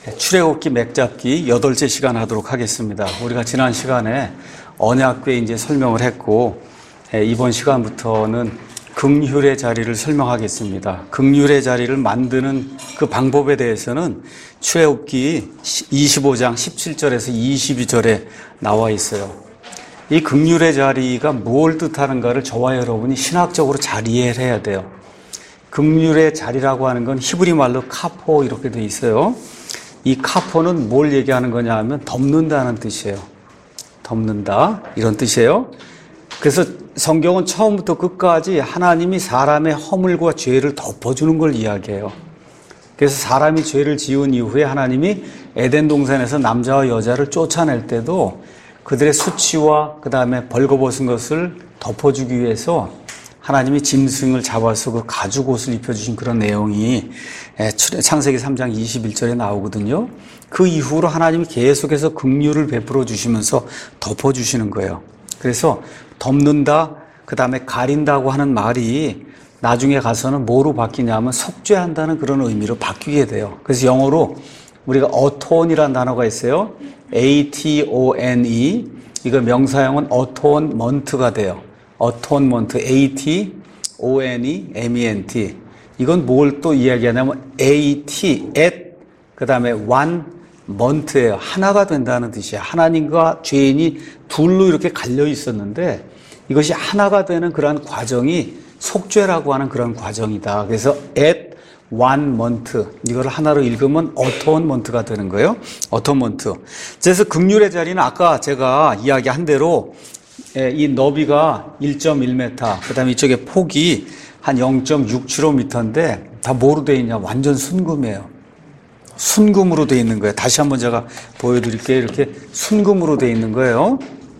출애굽기 맥잡기 8째 시간 하도록 하겠습니다. 우리가 지난 시간에 언약궤 이제 설명을 했고, 이번 시간부터는 긍휼의 자리를 설명하겠습니다. 긍휼의 자리를 만드는 그 방법에 대해서는 출애굽기 25장 17절에서 22절에 나와 있어요. 이 긍휼의 자리가 뭘 뜻하는가를 저와 여러분이 신학적으로 잘 이해를 해야 돼요. 긍휼의 자리라고 하는 건 히브리 말로 카포 이렇게 돼 있어요. 이 카포는 뭘 얘기하는 거냐 하면 덮는다는 뜻이에요. 덮는다 이런 뜻이에요. 그래서 성경은 처음부터 끝까지 하나님이 사람의 허물과 죄를 덮어주는 걸 이야기해요. 그래서 사람이 죄를 지은 이후에 하나님이 에덴 동산에서 남자와 여자를 쫓아낼 때도 그들의 수치와 그 다음에 벌거벗은 것을 덮어주기 위해서 하나님이 짐승을 잡아서 그 가죽 옷을 입혀주신 그런 내용이 창세기 3장 21절에 나오거든요. 그 이후로 하나님이 계속해서 긍휼을 베풀어 주시면서 덮어주시는 거예요. 그래서 덮는다, 그 다음에 가린다고 하는 말이 나중에 가서는 뭐로 바뀌냐면 속죄한다는 그런 의미로 바뀌게 돼요. 그래서 영어로 우리가 atone이라는 단어가 있어요. A-T-O-N-E. 이거 명사형은 atonement가 돼요. atonement, A-T-O-N-E, M-E-N-T. 이건 뭘 또 이야기하냐면 A-T, at, 그 다음에 one, month예요. 하나가 된다는 뜻이에요. 하나님과 죄인이 둘로 이렇게 갈려 있었는데 이것이 하나가 되는 그러한 과정이 속죄라고 하는 그런 과정이다. 그래서 at one month, 이걸 하나로 읽으면 atonement가 되는 거예요. atonement. 그래서 긍휼의 자리는 아까 제가 이야기한 대로 이 너비가 1.1m, 그 다음에 이쪽에 폭이 한 0.675m인데 다 뭐로 되어 있냐? 완전 순금이에요. 순금으로 되어 있는 거예요. 다시 한번 제가 보여드릴게요. 이렇게 순금으로 되어 있는 거예요.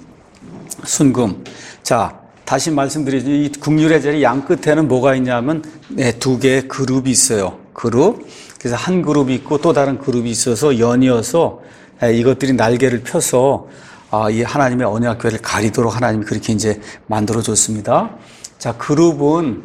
순금. 자, 다시 말씀드리죠. 이 긍휼의 자리 양 끝에는 뭐가 있냐면 두 개의 그룹이 있어요. 그룹. 그래서 한 그룹이 있고 또 다른 그룹이 있어서 연이어서 이것들이 날개를 펴서 이 하나님의 언약궤를 가리도록 하나님이 그렇게 이제 만들어줬습니다. 자, 그룹은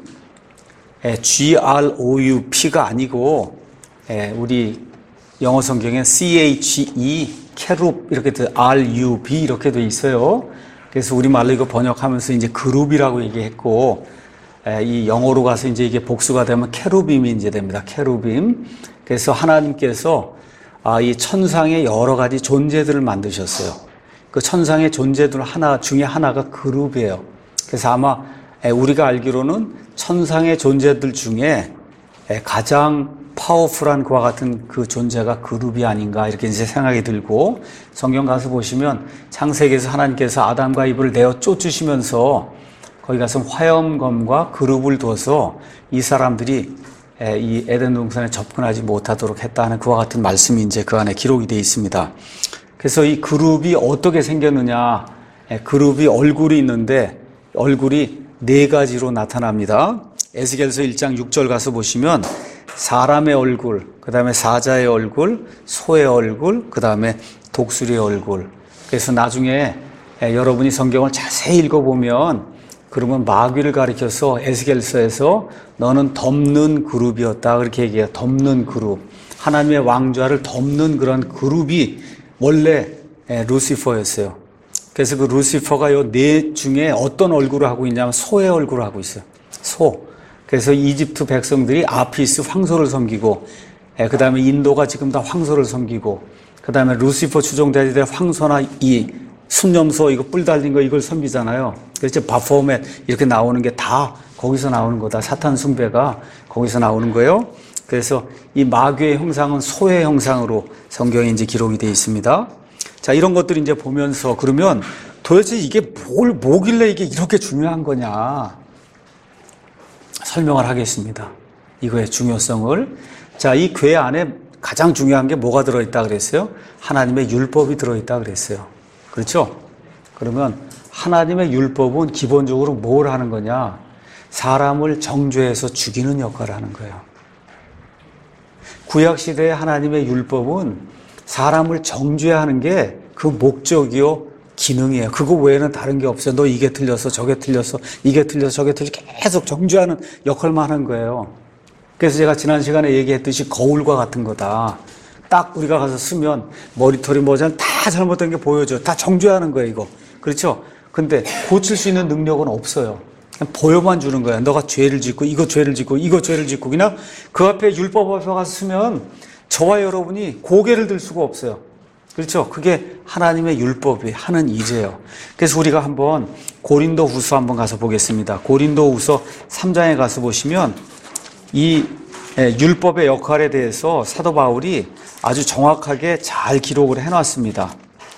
GROUP가 아니고 우리 영어 성경에 CHE, 캐룹 이렇게 돼 RUB 이렇게 돼 있어요. 그래서 우리말로 이거 번역하면서 이제 그룹이라고 얘기했고, 이 영어로 가서 이제 이게 복수가 되면 캐루빔이 이제 됩니다. 캐루빔. 그래서 하나님께서 이 천상의 여러 가지 존재들을 만드셨어요. 그 천상의 존재들 중에 하나가 그룹이에요. 그래서 아마 우리가 알기로는 천상의 존재들 중에 가장 파워풀한 그와 같은 그 존재가 그룹이 아닌가 이렇게 이제 생각이 들고, 성경 가서 보시면 창세기에서 하나님께서 아담과 이브를 내어 쫓으시면서 거기 가서 화염검과 그룹을 둬서 이 사람들이 이 에덴 동산에 접근하지 못하도록 했다는 그와 같은 말씀이 이제 그 안에 기록이 되어 있습니다. 그래서 이 그룹이 어떻게 생겼느냐? 그룹이 얼굴이 있는데 얼굴이 4가지로 나타납니다. 에스겔서 1장 6절 가서 보시면 사람의 얼굴, 그 다음에 사자의 얼굴, 소의 얼굴, 그 다음에 독수리의 얼굴. 그래서 나중에 여러분이 성경을 자세히 읽어보면 그러면 마귀를 가리켜서 에스겔서에서 너는 덮는 그룹이었다 그렇게 얘기해요. 덮는 그룹. 하나님의 왕좌를 덮는 그런 그룹이 원래 루시퍼였어요. 그래서 그 루시퍼가 요 4 중에 어떤 얼굴을 하고 있냐면 소의 얼굴을 하고 있어요. 소. 그래서 이집트 백성들이 아피스 황소를 섬기고, 그 다음에 인도가 지금 다 황소를 섬기고, 그 다음에 루시퍼 추종자들의 황소나 이 순념소 이거 뿔 달린 거 이걸 섬기잖아요. 그래서 바포멧 이렇게 나오는 게 다 거기서 나오는 거다. 사탄 숭배가 거기서 나오는 거예요. 그래서 이 마귀의 형상은 소의 형상으로 성경에 이제 기록이 되어 있습니다. 자, 이런 것들을 이제 보면서 그러면 도대체 이게 뭐길래 이게 이렇게 중요한 거냐? 설명을 하겠습니다. 이거의 중요성을. 자, 이 궤 안에 가장 중요한 게 뭐가 들어있다 그랬어요? 하나님의 율법이 들어있다 그랬어요. 그렇죠? 그러면 하나님의 율법은 기본적으로 뭘 하는 거냐? 사람을 정죄해서 죽이는 역할을 하는 거예요. 구약시대의 하나님의 율법은 사람을 정죄하는 게 그 목적이요, 기능이에요. 그거 외에는 다른 게 없어요. 너 이게 틀렸어, 저게 틀렸어, 이게 틀렸어, 저게 틀렸어. 계속 정죄하는 역할만 하는 거예요. 그래서 제가 지난 시간에 얘기했듯이 거울과 같은 거다. 딱 우리가 가서 쓰면 머리털이 뭐잖아 다 잘못된 게 보여줘. 다 정죄하는 거예요, 이거. 그렇죠? 근데 고칠 수 있는 능력은 없어요. 그냥 보여만 주는 거야. 너가 죄를 짓고 이거 죄를 짓고 이거 죄를 짓고 그냥 그 앞에 율법 앞에 가서 쓰면 저와 여러분이 고개를 들 수가 없어요. 그렇죠? 그게 하나님의 율법이 하는 일이에요. 그래서 우리가 한번 고린도후서 한번 가서 보겠습니다. 고린도후서 3장에 가서 보시면 이 율법의 역할에 대해서 사도 바울이 아주 정확하게 잘 기록을 해놨습니다.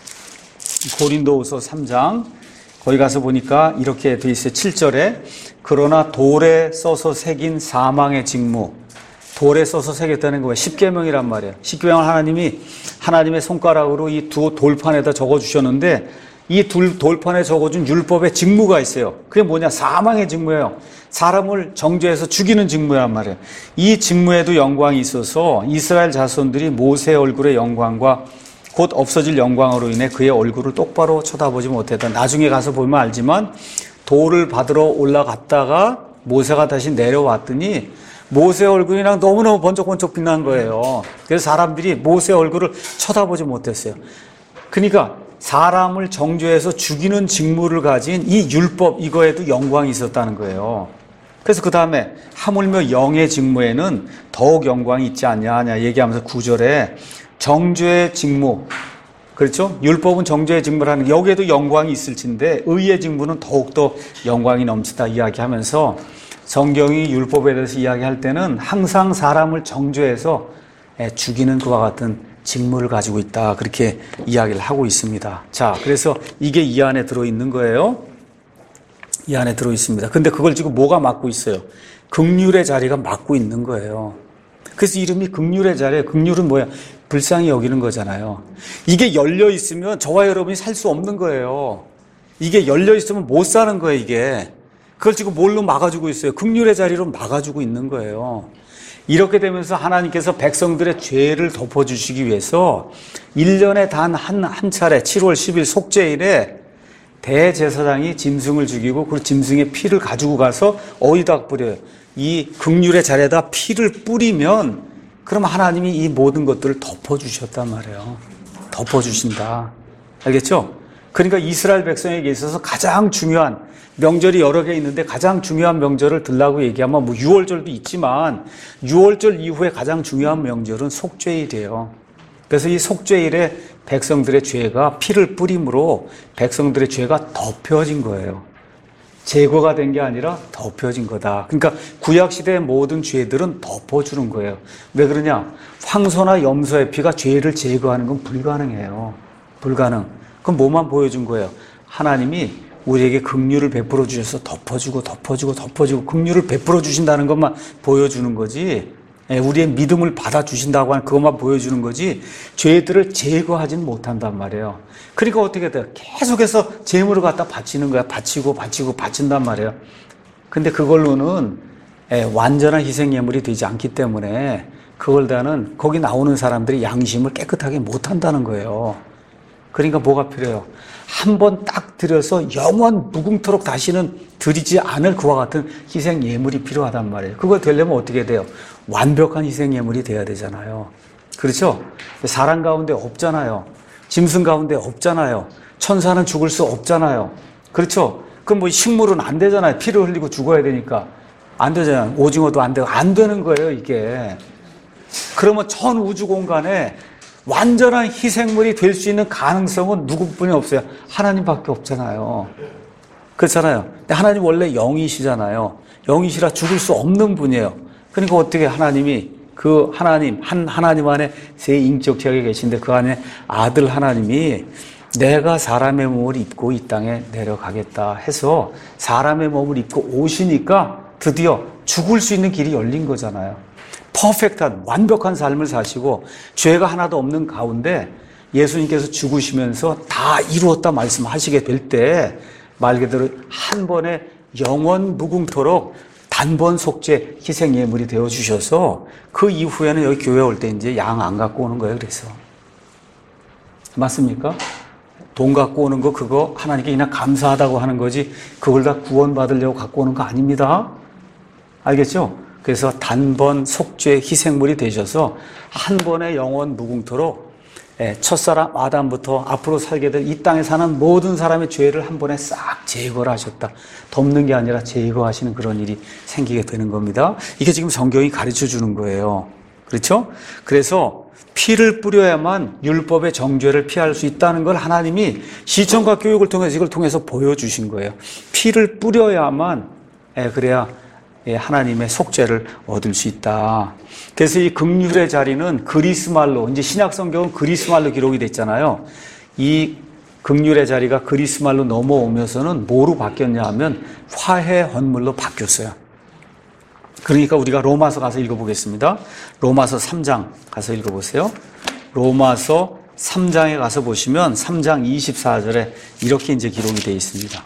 고린도후서 3장 거기 가서 보니까 이렇게 돼 있어요. 7절에 그러나 돌에 써서 새긴 사망의 직무, 돌에 써서 새겼다는 거예요. 십계명이란 말이에요. 십계명을 하나님이 하나님의 손가락으로 이 두 돌판에다 적어주셨는데 이 돌판에 적어준 율법의 직무가 있어요. 그게 뭐냐? 사망의 직무예요. 사람을 정죄해서 죽이는 직무란 말이에요. 이 직무에도 영광이 있어서 이스라엘 자손들이 모세의 얼굴의 영광과 곧 없어질 영광으로 인해 그의 얼굴을 똑바로 쳐다보지 못했다. 나중에 가서 보면 알지만 돌을 받으러 올라갔다가 모세가 다시 내려왔더니 모세의 얼굴이랑 너무너무 번쩍번쩍 빛난 거예요. 그래서 사람들이 모세의 얼굴을 쳐다보지 못했어요. 그러니까 사람을 정죄해서 죽이는 직무를 가진 이 율법 이거에도 영광이 있었다는 거예요. 그래서 그 다음에 하물며 영의 직무에는 더욱 영광이 있지 않냐 얘기하면서 9절에 정죄의 직무, 그렇죠? 율법은 정죄의 직무라는 여기에도 영광이 있을진데 의의 직무는 더욱더 영광이 넘치다 이야기하면서 성경이 율법에 대해서 이야기할 때는 항상 사람을 정죄해서 죽이는 그와 같은 직무를 가지고 있다 그렇게 이야기를 하고 있습니다. 자, 그래서 이게 이 안에 들어있는 거예요. 이 안에 들어있습니다. 근데 그걸 지금 뭐가 맡고 있어요? 긍휼의 자리가 맡고 있는 거예요. 그래서 이름이 긍휼의 자리예요. 긍휼은 뭐야? 불쌍히 여기는 거잖아요. 이게 열려 있으면 저와 여러분이 살 수 없는 거예요. 이게 열려 있으면 못 사는 거예요, 이게. 그걸 지금 뭘로 막아주고 있어요? 긍휼의 자리로 막아주고 있는 거예요. 이렇게 되면서 하나님께서 백성들의 죄를 덮어주시기 위해서 1년에 단 한 차례 7월 10일 속죄일에 대제사장이 짐승을 죽이고 그 짐승의 피를 가지고 가서 어디다 뿌려요? 이 긍휼의 자리에다 피를 뿌리면 그럼 하나님이 이 모든 것들을 덮어주셨단 말이에요. 덮어주신다. 알겠죠? 그러니까 이스라엘 백성에게 있어서 가장 중요한 명절이 여러 개 있는데 가장 중요한 명절을 들라고 얘기하면 뭐 6월절도 있지만 6월절 이후에 가장 중요한 명절은 속죄일이에요. 그래서 이 속죄일에 백성들의 죄가 피를 뿌림으로 백성들의 죄가 덮여진 거예요. 제거가 된 게 아니라 덮여진 거다. 그러니까 구약시대의 모든 죄들은 덮어주는 거예요. 왜 그러냐? 황소나 염소의 피가 죄를 제거하는 건 불가능해요. 불가능. 그럼 뭐만 보여준 거예요? 하나님이 우리에게 긍휼을 베풀어 주셔서 덮어주고 긍휼을 베풀어 주신다는 것만 보여주는 거지, 우리의 믿음을 받아주신다고 하는 그것만 보여주는 거지 죄들을 제거하지는 못한단 말이에요. 그러니까 어떻게 돼요? 계속해서 재물을 갖다 바치는 거야. 바친단 말이에요. 근데 그걸로는 완전한 희생 예물이 되지 않기 때문에 그걸 다는 거기 나오는 사람들이 양심을 깨끗하게 못한다는 거예요. 그러니까 뭐가 필요해요? 한 번 딱 드려서 영원 무궁토록 다시는 드리지 않을 그와 같은 희생 예물이 필요하단 말이에요. 그거 되려면 어떻게 돼요? 완벽한 희생 예물이 돼야 되잖아요. 그렇죠? 사람 가운데 없잖아요. 짐승 가운데 없잖아요. 천사는 죽을 수 없잖아요. 그렇죠? 그럼 뭐 식물은 안 되잖아요. 피를 흘리고 죽어야 되니까. 안 되잖아요. 오징어도 안 되고. 안 되는 거예요, 이게. 그러면 전 우주 공간에 완전한 희생물이 될 수 있는 가능성은 누구뿐이 없어요. 하나님밖에 없잖아요. 그렇잖아요. 근데 하나님 원래 영이시잖아요. 영이시라 죽을 수 없는 분이에요. 그러니까 어떻게 하나님이 그 하나님 안에 세 인격체가 계신데 그 안에 아들 하나님이 내가 사람의 몸을 입고 이 땅에 내려가겠다 해서 사람의 몸을 입고 오시니까 드디어 죽을 수 있는 길이 열린 거잖아요. 퍼펙트한 완벽한 삶을 사시고 죄가 하나도 없는 가운데 예수님께서 죽으시면서 다 이루었다 말씀하시게 될 때 말 그대로 한 번에 영원 무궁토록 단번 속죄 희생 예물이 되어 주셔서 그 이후에는 여기 교회 올 때 이제 양 안 갖고 오는 거예요. 그래서 맞습니까? 돈 갖고 오는 거 그거 하나님께 그냥 감사하다고 하는 거지 그걸 다 구원받으려고 갖고 오는 거 아닙니다. 알겠죠? 그래서 단번 속죄 희생물이 되셔서 한 번의 영원 무궁토록 첫사람 아담부터 앞으로 살게 될 이 땅에 사는 모든 사람의 죄를 한 번에 싹 제거를 하셨다. 덮는 게 아니라 제거하시는 그런 일이 생기게 되는 겁니다. 이게 지금 성경이 가르쳐 주는 거예요. 그렇죠? 그래서 피를 뿌려야만 율법의 정죄를 피할 수 있다는 걸 하나님이 시청과 교육을 통해서 이걸 통해서 보여주신 거예요. 피를 뿌려야만 그래야 하나님의 속죄를 얻을 수 있다. 그래서 이 긍휼의 자리는 그리스말로, 이제 신약 성경은 그리스말로 기록이 됐잖아요. 이 긍휼의 자리가 그리스말로 넘어오면서는 뭐로 바뀌었냐 하면 화해 헌물로 바뀌었어요. 그러니까 우리가 로마서 가서 읽어보겠습니다. 로마서 3장 가서 읽어보세요. 로마서 3장에 가서 보시면 3장 24절에 이렇게 이제 기록이 되어 있습니다.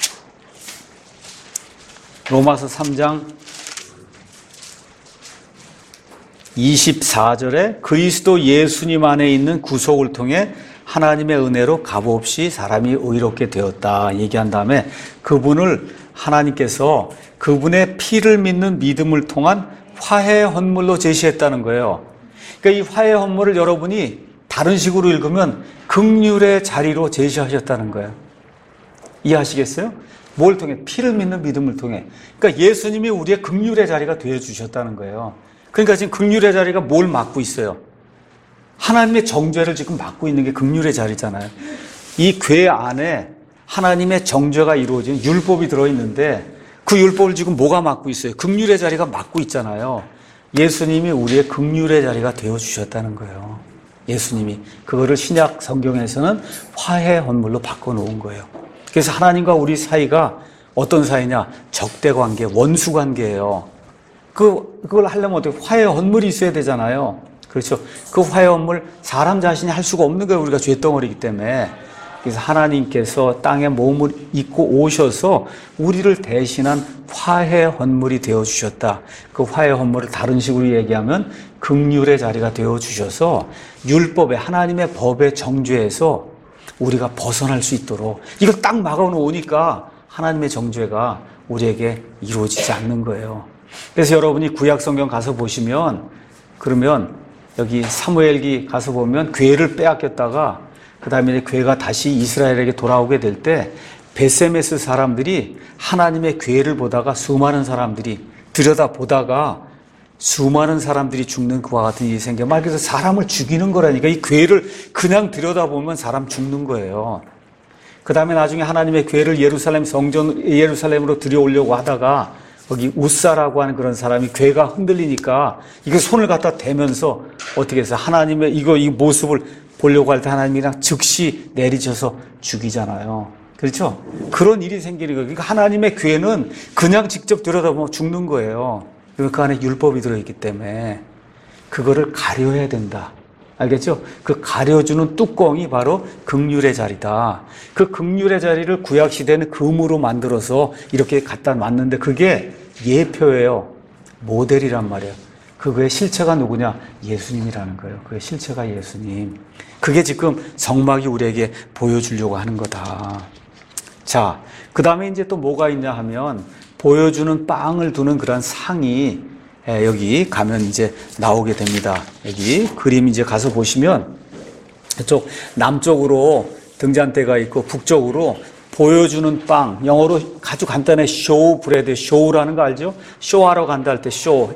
로마서 3장 24절에 그리스도 예수님 안에 있는 구속을 통해 하나님의 은혜로 값없이 사람이 의롭게 되었다 얘기한 다음에 그분을 하나님께서 그분의 피를 믿는 믿음을 통한 화해 헌물로 제시했다는 거예요. 그러니까 이 화해 헌물을 여러분이 다른 식으로 읽으면 긍휼의 자리로 제시하셨다는 거예요. 이해하시겠어요? 뭘 통해? 피를 믿는 믿음을 통해. 그러니까 예수님이 우리의 긍휼의 자리가 되어주셨다는 거예요. 그러니까 지금 긍휼의 자리가 뭘 맡고 있어요? 하나님의 정죄를 지금 맡고 있는 게 긍휼의 자리잖아요. 이 궤 안에 하나님의 정죄가 이루어진 율법이 들어있는데 그 율법을 지금 뭐가 맡고 있어요? 긍휼의 자리가 맡고 있잖아요. 예수님이 우리의 긍휼의 자리가 되어주셨다는 거예요. 예수님이. 그거를 신약 성경에서는 화해 헌물로 바꿔놓은 거예요. 그래서 하나님과 우리 사이가 어떤 사이냐? 적대 관계, 원수 관계예요. 그걸 하려면 어떻게 화해 헌물이 있어야 되잖아요. 그렇죠. 그 화해 헌물 사람 자신이 할 수가 없는 거예요. 우리가 죄덩어리이기 때문에. 그래서 하나님께서 땅에 몸을 입고 오셔서 우리를 대신한 화해 헌물이 되어주셨다. 그 화해 헌물을 다른 식으로 얘기하면 긍휼의 자리가 되어주셔서 율법의 하나님의 법의 정죄에서 우리가 벗어날 수 있도록 이걸 딱 막아놓으니까 하나님의 정죄가 우리에게 이루어지지 않는 거예요. 그래서 여러분이 구약 성경 가서 보시면 그러면 여기 사무엘기 가서 보면 궤를 빼앗겼다가 그 다음에 궤가 다시 이스라엘에게 돌아오게 될 때 베세메스 사람들이 하나님의 궤를 보다가 수많은 사람들이 들여다보다가 수많은 사람들이 죽는 그와 같은 일이 생겨. 말 그대로 사람을 죽이는 거라니까. 이 궤를 그냥 들여다보면 사람 죽는 거예요. 그 다음에 나중에 하나님의 궤를 예루살렘 성전, 예루살렘으로 들여오려고 하다가 거기 우사라고 하는 그런 사람이 궤가 흔들리니까 이거 손을 갖다 대면서 어떻게 해서 하나님의 이 모습을 보려고 할 때 하나님이 그냥 즉시 내리쳐서 죽이잖아요. 그렇죠? 그런 일이 생기는 거예요. 그러니까 하나님의 궤는 그냥 직접 들여다보면 죽는 거예요. 그 안에 율법이 들어있기 때문에 그거를 가려야 된다. 알겠죠? 그 가려주는 뚜껑이 바로 긍휼의 자리다. 그 긍휼의 자리를 구약시대는 금으로 만들어서 이렇게 갖다 놨는데 그게 예표예요. 모델이란 말이에요. 그거의 실체가 누구냐? 예수님이라는 거예요. 그의 실체가 예수님. 그게 지금 성막이 우리에게 보여주려고 하는 거다. 자, 그 다음에 이제 또 뭐가 있냐 하면 보여주는 빵을 두는 그런 상이 여기 가면 이제 나오게 됩니다. 여기 그림 이제 가서 보시면 이쪽 남쪽으로 등잔대가 있고 북쪽으로 보여주는 빵, 영어로 아주 간단해 쇼 브레드, 쇼라는 거 알죠? 쇼하러 간다 할 때 쇼,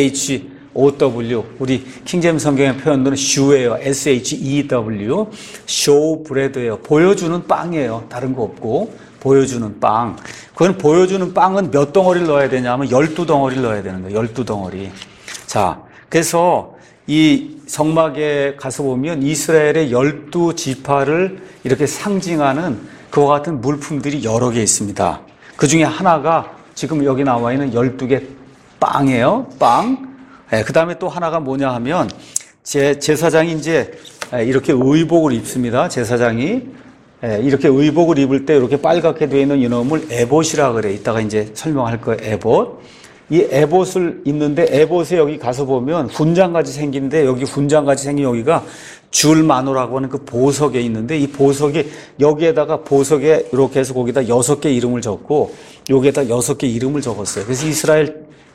SHOW, 우리 킹제임스 성경의 표현으로는 슈예요. SHEW, 쇼 브레드예요. 보여주는 빵이에요. 다른 거 없고 보여주는 빵. 그건 보여주는 빵은 몇 덩어리를 넣어야 되냐면 12덩어리를 넣어야 되는 거예요. 12덩어리. 자, 그래서 이 성막에 가서 보면 이스라엘의 12지파를 이렇게 상징하는 그와 같은 물품들이 여러 개 있습니다. 그 중에 하나가 지금 여기 나와 있는 12개 빵이에요. 빵. 그 다음에 또 하나가 뭐냐 하면 제사장이 이제 이렇게 의복을 입습니다. 제사장이 이렇게 의복을 입을 때 이렇게 빨갛게 되어 있는 이놈을 에봇이라 그래. 이따가 이제 설명할 거예요. 에봇. 이 에봇을 입는데 에봇에 여기 가서 보면 훈장같이 생긴데 여기 훈장같이 생긴 여기가 줄마노라고 하는 그 보석에 있는데 이 보석이 여기에다가 보석에 이렇게 해서 거기다 6개 이름을 적고 여기에다 6개 이름을 적었어요. 그래서 이스라엘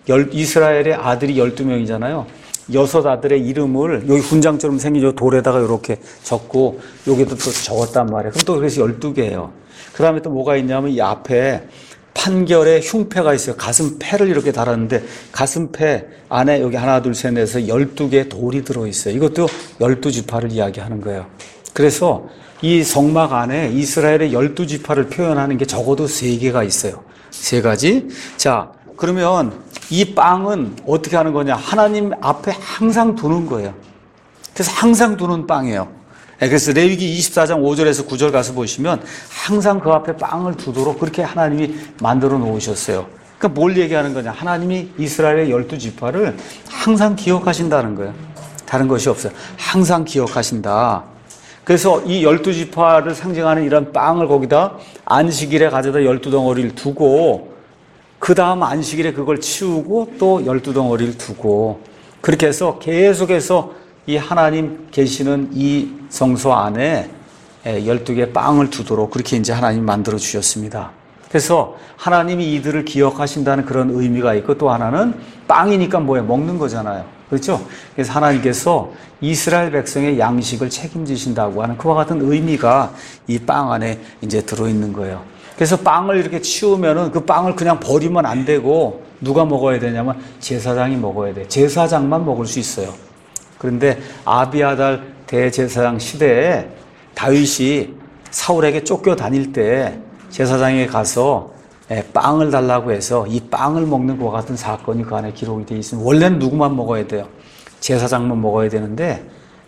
이스라엘의 아들이 12명이잖아요. 6 아들의 이름을 여기 훈장처럼 생긴 요 돌에다가 이렇게 적고 여기도 또 적었단 말이에요. 그럼 또 그래서 12개예요. 그 다음에 또 뭐가 있냐면 이 앞에 판결의 흉패가 있어요. 가슴패를 이렇게 달았는데 가슴패 안에 여기 하나 둘 셋 넷에서 12개의 돌이 들어있어요. 이것도 12지파를 이야기하는 거예요. 그래서 이 성막 안에 이스라엘의 12지파를 표현하는 게 적어도 3개가 있어요. 3가지. 자, 그러면 이 빵은 어떻게 하는 거냐? 하나님 앞에 항상 두는 거예요. 그래서 항상 두는 빵이에요. 그래서 레위기 24장 5절에서 9절 가서 보시면 항상 그 앞에 빵을 두도록 그렇게 하나님이 만들어 놓으셨어요. 그러니까 뭘 얘기하는 거냐? 하나님이 이스라엘의 12지파를 항상 기억하신다는 거예요. 다른 것이 없어요. 항상 기억하신다. 그래서 이 12지파를 상징하는 이런 빵을 거기다 안식일에 가져다 12덩어리를 두고 그 다음 안식일에 그걸 치우고 또 12덩어리를 두고 그렇게 해서 계속해서 이 하나님 계시는 이 성소 안에 12개의 빵을 두도록 그렇게 이제 하나님 만들어 주셨습니다. 그래서 하나님이 이들을 기억하신다는 그런 의미가 있고 또 하나는 빵이니까 뭐예요? 먹는 거잖아요. 그렇죠? 그래서 하나님께서 이스라엘 백성의 양식을 책임지신다고 하는 그와 같은 의미가 이 빵 안에 이제 들어있는 거예요. 그래서 빵을 이렇게 치우면은 그 빵을 그냥 버리면 안 되고 누가 먹어야 되냐면 제사장이 먹어야 돼. 제사장만 먹을 수 있어요. 그런데 아비아달 대제사장 시대에 다윗이 사울에게 쫓겨 다닐 때 제사장에 가서 빵을 달라고 해서 이 빵을 먹는 것과 같은 사건이 그 안에 기록이 되어 있습니다. 원래는 누구만 먹어야 돼요? 제사장만 먹어야 되는데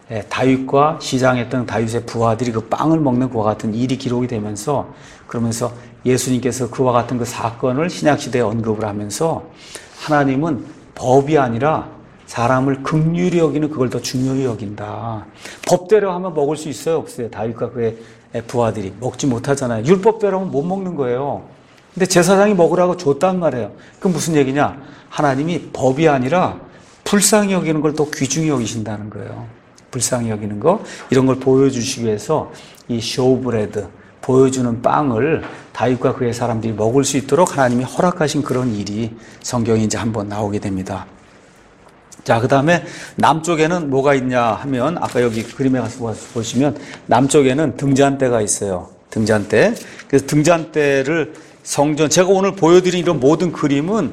다윗과 시장했던 다윗의 부하들이 그 빵을 먹는 것과 같은 일이 기록이 되면서 그러면서 예수님께서 그와 같은 그 사건을 신약시대에 언급을 하면서 하나님은 법이 아니라 사람을 긍휼히 여기는 그걸 더 중요히 여긴다. 법대로 하면 먹을 수 있어요? 없어요? 다윗과 그의 부하들이 먹지 못하잖아요. 율법대로 하면 못 먹는 거예요. 근데 제사장이 먹으라고 줬단 말이에요. 그건 무슨 얘기냐? 하나님이 법이 아니라 불쌍히 여기는 걸 더 귀중히 여기신다는 거예요. 불쌍히 여기는 거 이런 걸 보여주시기 위해서 이 쇼브레드 보여주는 빵을 다윗과 그의 사람들이 먹을 수 있도록 하나님이 허락하신 그런 일이 성경에 이제 한번 나오게 됩니다. 자, 그 다음에 남쪽에는 뭐가 있냐 하면 아까 여기 그림에 가서 보시면 남쪽에는 등잔대가 있어요. 등잔대. 그래서 등잔대를 성전, 제가 오늘 보여드린 이런 모든 그림은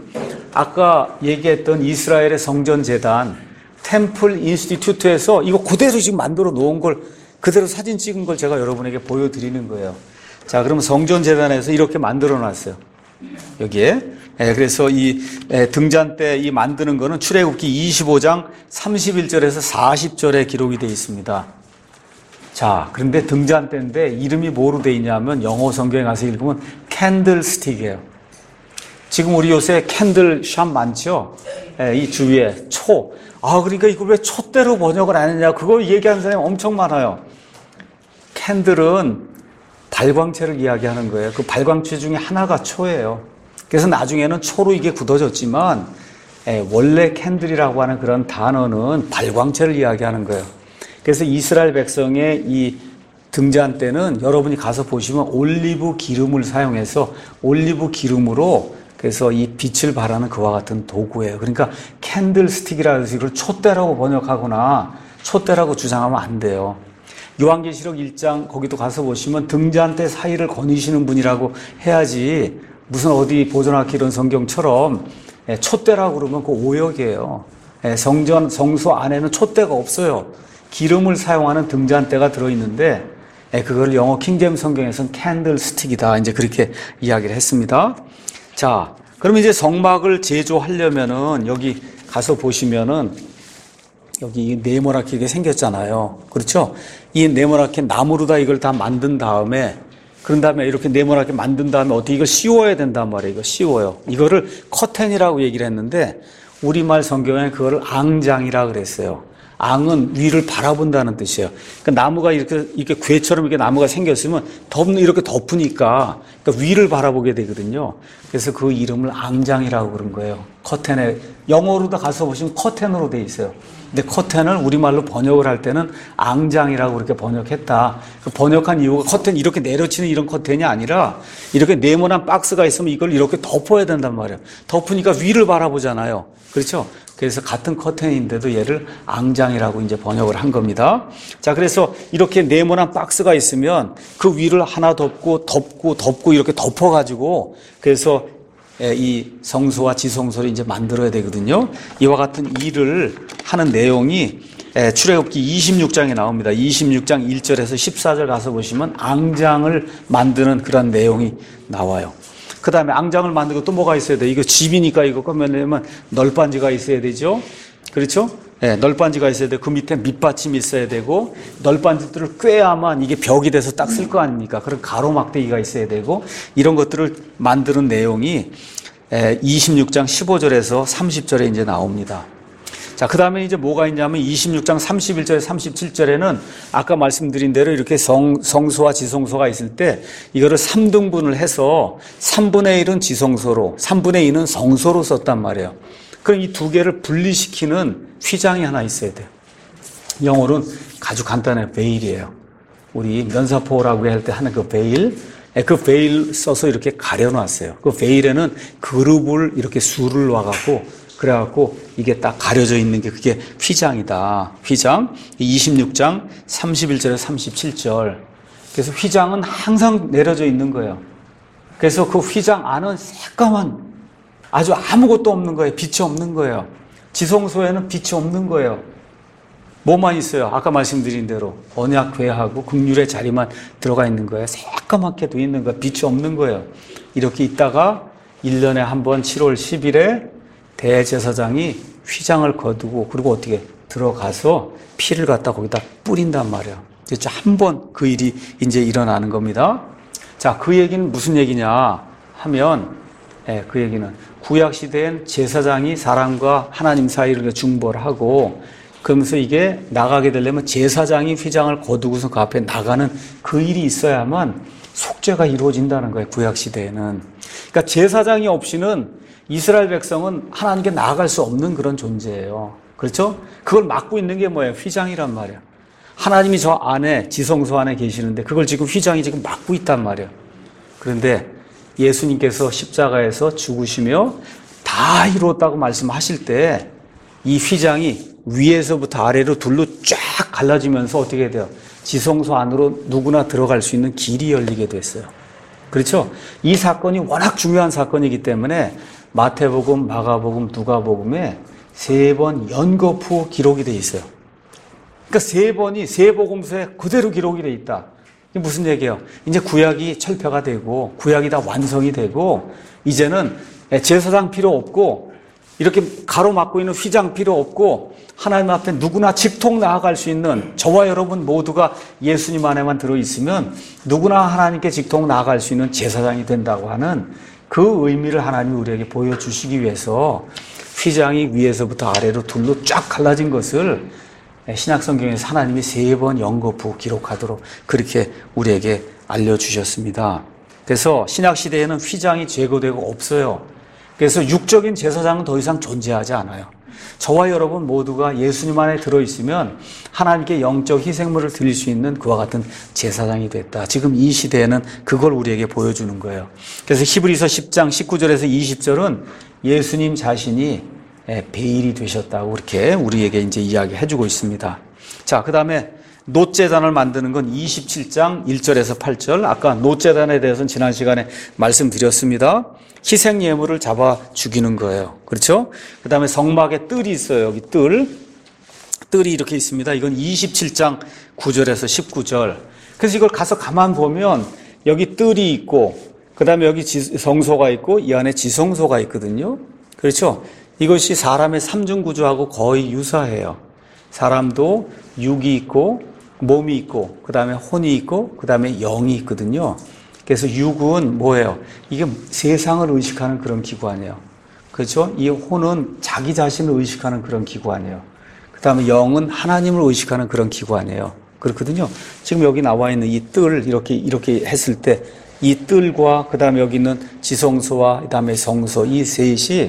아까 얘기했던 이스라엘의 성전 재단 템플 인스티튜트에서 이거 그대로 지금 만들어 놓은 걸 그대로 사진 찍은 걸 제가 여러분에게 보여드리는 거예요. 자, 그러면 성전 재단에서 이렇게 만들어 놨어요. 여기에. 그래서 이 등잔대 이 만드는 거는 출애굽기 25장 31절에서 40절에 기록이 되어 있습니다. 자, 그런데 등잔대인데 이름이 뭐로 되어 있냐면 영어 성경에 가서 읽으면 캔들스틱이에요. 지금 우리 요새 캔들샵 많죠? 이 주위에 초. 그러니까 이걸 왜 촛대로 번역을 안 했냐? 그거 얘기하는 사람이 엄청 많아요. 캔들은 발광체를 이야기하는 거예요. 그 발광체 중에 하나가 초예요. 그래서 나중에는 초로 이게 굳어졌지만 원래 캔들이라고 하는 그런 단어는 발광체를 이야기하는 거예요. 그래서 이스라엘 백성의 이 등잔대는 여러분이 가서 보시면 올리브 기름을 사용해서 올리브 기름으로 그래서 이 빛을 발하는 그와 같은 도구예요. 그러니까 캔들스틱이라고 해서 이걸 촛대라고 번역하거나 촛대라고 주장하면 안 돼요. 요한계시록 1장 거기도 가서 보시면 등잔대 사이를 거니시는 분이라고 해야지 무슨 어디 보존학기 이런 성경처럼 촛대라고 그러면 그 오역이에요. 성소 안에는 촛대가 없어요. 기름을 사용하는 등잔대가 들어있는데 그걸 영어 킹제임스 성경에서는 캔들스틱이다. 이제 그렇게 이야기를 했습니다. 자, 그럼 이제 성막을 제조하려면은 여기 가서 보시면은 여기 네모나게 이게 생겼잖아요. 그렇죠? 이 네모나게 나무로 다 이걸 다 만든 다음에 그런 다음에 이렇게 네모나게 만든 다음에 어떻게 이걸 씌워야 된단 말이에요. 이거 씌워요. 이거를 커튼이라고 얘기를 했는데 우리말 성경에 그거를 앙장이라 그랬어요. 앙은 위를 바라본다는 뜻이에요. 그러니까 나무가 이렇게 괴처럼 이렇게 나무가 생겼으면 이렇게 덮으니까 그러니까 위를 바라보게 되거든요. 그래서 그 이름을 앙장이라고 그런 거예요. 커튼에 영어로도 가서 보시면 커튼으로 돼 있어요. 근데 커튼을 우리말로 번역을 할 때는 앙장이라고 그렇게 번역했다. 그 번역한 이유가 커튼 이렇게 내려치는 이런 커튼이 아니라 이렇게 네모난 박스가 있으면 이걸 이렇게 덮어야 된단 말이에요. 덮으니까 위를 바라보잖아요. 그렇죠? 그래서 같은 커튼인데도 얘를 앙장이라고 이제 번역을 한 겁니다. 자, 그래서 이렇게 네모난 박스가 있으면 그 위를 하나 덮고 이렇게 덮어가지고 그래서 이 성소와 지성소를 이제 만들어야 되거든요. 이와 같은 일을 하는 내용이 출애굽기 26장에 나옵니다. 26장 1절에서 14절 가서 보시면 앙장을 만드는 그런 내용이 나와요. 그 다음에 앙장을 만들고 또 뭐가 있어야 돼? 이거 집이니까 이거 꺼내려면 널빤지가 있어야 되죠. 그렇죠? 네, 널빤지가 있어야 되고 그 밑에 밑받침이 있어야 되고 널빤지들을 꿰야만 이게 벽이 돼서 딱 쓸 거 아닙니까? 그런 가로막대기가 있어야 되고 이런 것들을 만드는 내용이 26장 15절에서 30절에 이제 나옵니다. 자, 그 다음에 이제 뭐가 있냐면 26장 31절, 37절에는 아까 말씀드린 대로 이렇게 성소와 지성소가 있을 때 이거를 3등분을 해서 3분의 1은 지성소로, 3분의 2는 성소로 썼단 말이에요. 그럼 이 두 개를 분리시키는 휘장이 하나 있어야 돼요. 영어로는 아주 간단해요. 베일이에요. 우리 면사포라고 할 때 하는 그 베일. 그 베일 써서 이렇게 가려놨어요. 그 베일에는 그룹을 이렇게 수를 놔갖고 그래갖고 이게 딱 가려져 있는 게 그게 휘장이다. 휘장. 26장 31절에서 37절. 그래서 휘장은 항상 내려져 있는 거예요. 그래서 그 휘장 안은 새까만 아주 아무것도 없는 거예요. 빛이 없는 거예요. 지성소에는 빛이 없는 거예요. 뭐만 있어요? 아까 말씀드린 대로 언약궤하고 긍휼의 자리만 들어가 있는 거예요. 새까맣게 돼 있는 거예요. 빛이 없는 거예요. 이렇게 있다가 1년에 한 번 7월 10일에 대제사장이 휘장을 거두고 그리고 어떻게 들어가서 피를 갖다 거기다 뿌린단 말이에요. 그렇죠? 한 번 그 일이 이제 일어나는 겁니다. 자, 그 얘기는 무슨 얘기냐 하면 그 얘기는 구약시대엔 제사장이 사람과 하나님 사이를 중보를 하고 그러면서 이게 나가게 되려면 제사장이 휘장을 거두고서 그 앞에 나가는 그 일이 있어야만 속죄가 이루어진다는 거예요. 구약시대에는. 그러니까 제사장이 없이는 이스라엘 백성은 하나님께 나아갈 수 없는 그런 존재예요. 그렇죠? 그걸 막고 있는 게 뭐예요? 휘장이란 말이에요. 하나님이 저 안에 지성소 안에 계시는데 그걸 지금 휘장이 지금 막고 있단 말이에요. 그런데 예수님께서 십자가에서 죽으시며 다 이루었다고 말씀하실 때 이 휘장이 위에서부터 아래로 둘로 쫙 갈라지면서 어떻게 돼요? 지성소 안으로 누구나 들어갈 수 있는 길이 열리게 됐어요. 그렇죠? 이 사건이 워낙 중요한 사건이기 때문에 마태복음, 마가복음, 누가복음에 3번 연거푸 기록이 돼 있어요. 그러니까 3번이 세 복음서에 그대로 기록이 돼 있다. 이게 무슨 얘기예요? 이제 구약이 철폐가 되고 구약이 다 완성이 되고 이제는 제사장 필요 없고 이렇게 가로막고 있는 휘장 필요 없고 하나님 앞에 누구나 직통 나아갈 수 있는 저와 여러분 모두가 예수님 안에만 들어있으면 누구나 하나님께 직통 나아갈 수 있는 제사장이 된다고 하는 그 의미를 하나님이 우리에게 보여주시기 위해서 휘장이 위에서부터 아래로 둘로 쫙 갈라진 것을 신약성경에서 하나님이 3번 연거푸 기록하도록 그렇게 우리에게 알려주셨습니다. 그래서 신약시대에는 휘장이 제거되고 없어요. 그래서 육적인 제사장은 더 이상 존재하지 않아요. 저와 여러분 모두가 예수님 안에 들어있으면 하나님께 영적 희생물을 드릴 수 있는 그와 같은 제사장이 됐다. 지금 이 시대에는 그걸 우리에게 보여주는 거예요. 그래서 히브리서 10장 19절에서 20절은 예수님 자신이 베일이 되셨다고 그렇게 우리에게 이제 이야기해주고 있습니다. 자, 그 다음에 놋제단을 만드는 건 27장 1절에서 8절. 아까 놋제단에 대해서는 지난 시간에 말씀드렸습니다. 희생 예물을 잡아 죽이는 거예요. 그렇죠? 그 다음에 성막에 뜰이 있어요. 여기 뜰이 이렇게 있습니다. 이건 27장 9절에서 19절. 그래서 이걸 가서 가만 보면 여기 뜰이 있고 그 다음에 여기 성소가 있고 이 안에 지성소가 있거든요. 그렇죠? 이것이 사람의 삼중구조하고 거의 유사해요. 사람도 육이 있고 몸이 있고 그 다음에 혼이 있고 그 다음에 영이 있거든요. 그래서 육은 뭐예요? 이게 세상을 의식하는 그런 기관이에요. 그렇죠? 이 혼은 자기 자신을 의식하는 그런 기관이에요. 그 다음에 영은 하나님을 의식하는 그런 기관이에요. 그렇거든요. 지금 여기 나와 있는 이 뜰 이렇게 했을 때 이 뜰과 그 다음에 여기 있는 지성소와 그 다음에 성소 이 셋이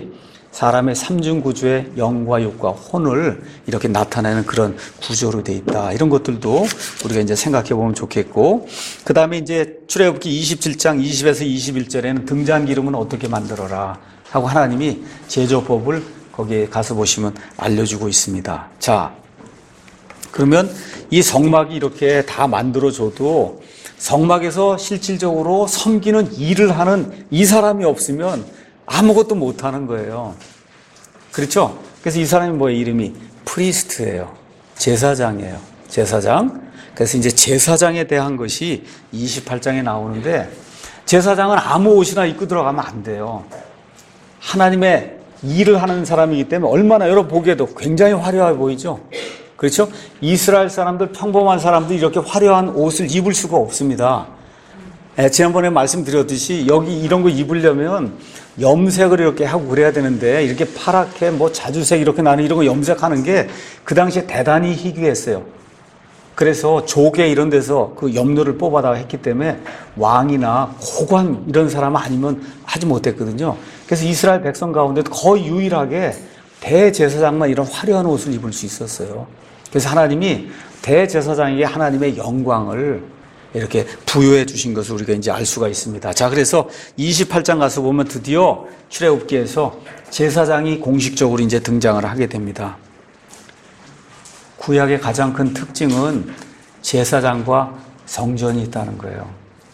사람의 삼중 구조의 영과 육과 혼을 이렇게 나타내는 그런 구조로 돼 있다. 이런 것들도 우리가 이제 생각해 보면 좋겠고, 그 다음에 이제 출애굽기 27장 20에서 21절에는 등잔 기름은 어떻게 만들어라 하고 하나님이 제조법을 거기에 가서 보시면 알려주고 있습니다. 자, 그러면 이 성막이 이렇게 다 만들어줘도 성막에서 실질적으로 섬기는 일을 하는 이 사람이 없으면 아무것도 못하는 거예요. 그렇죠? 그래서 이 사람이 뭐예요? 이름이 프리스트예요. 제사장이에요. 제사장. 그래서 이제 제사장에 대한 것이 28장에 나오는데, 제사장은 아무 옷이나 입고 들어가면 안 돼요. 하나님의 일을 하는 사람이기 때문에 얼마나 여러분 보기에도 굉장히 화려해 보이죠? 그렇죠? 이스라엘 사람들, 평범한 사람들이 이렇게 화려한 옷을 입을 수가 없습니다. 지난번에 말씀드렸듯이 여기 이런 거 입으려면 염색을 이렇게 하고 그래야 되는데, 이렇게 파랗게 뭐 자주색 이렇게 나는 이런 거 염색하는 게 그 당시에 대단히 희귀했어요. 그래서 조개 이런 데서 그 염료를 뽑아다가 했기 때문에 왕이나 고관 이런 사람 아니면 하지 못했거든요. 그래서 이스라엘 백성 가운데도 거의 유일하게 대제사장만 이런 화려한 옷을 입을 수 있었어요. 그래서 하나님이 대제사장에게 하나님의 영광을 이렇게 부여해 주신 것을 우리가 이제 알 수가 있습니다. 자, 그래서 28장 가서 보면 드디어 출애굽기에서 제사장이 공식적으로 이제 등장을 하게 됩니다. 구약의 가장 큰 특징은 제사장과 성전이 있다는 거예요.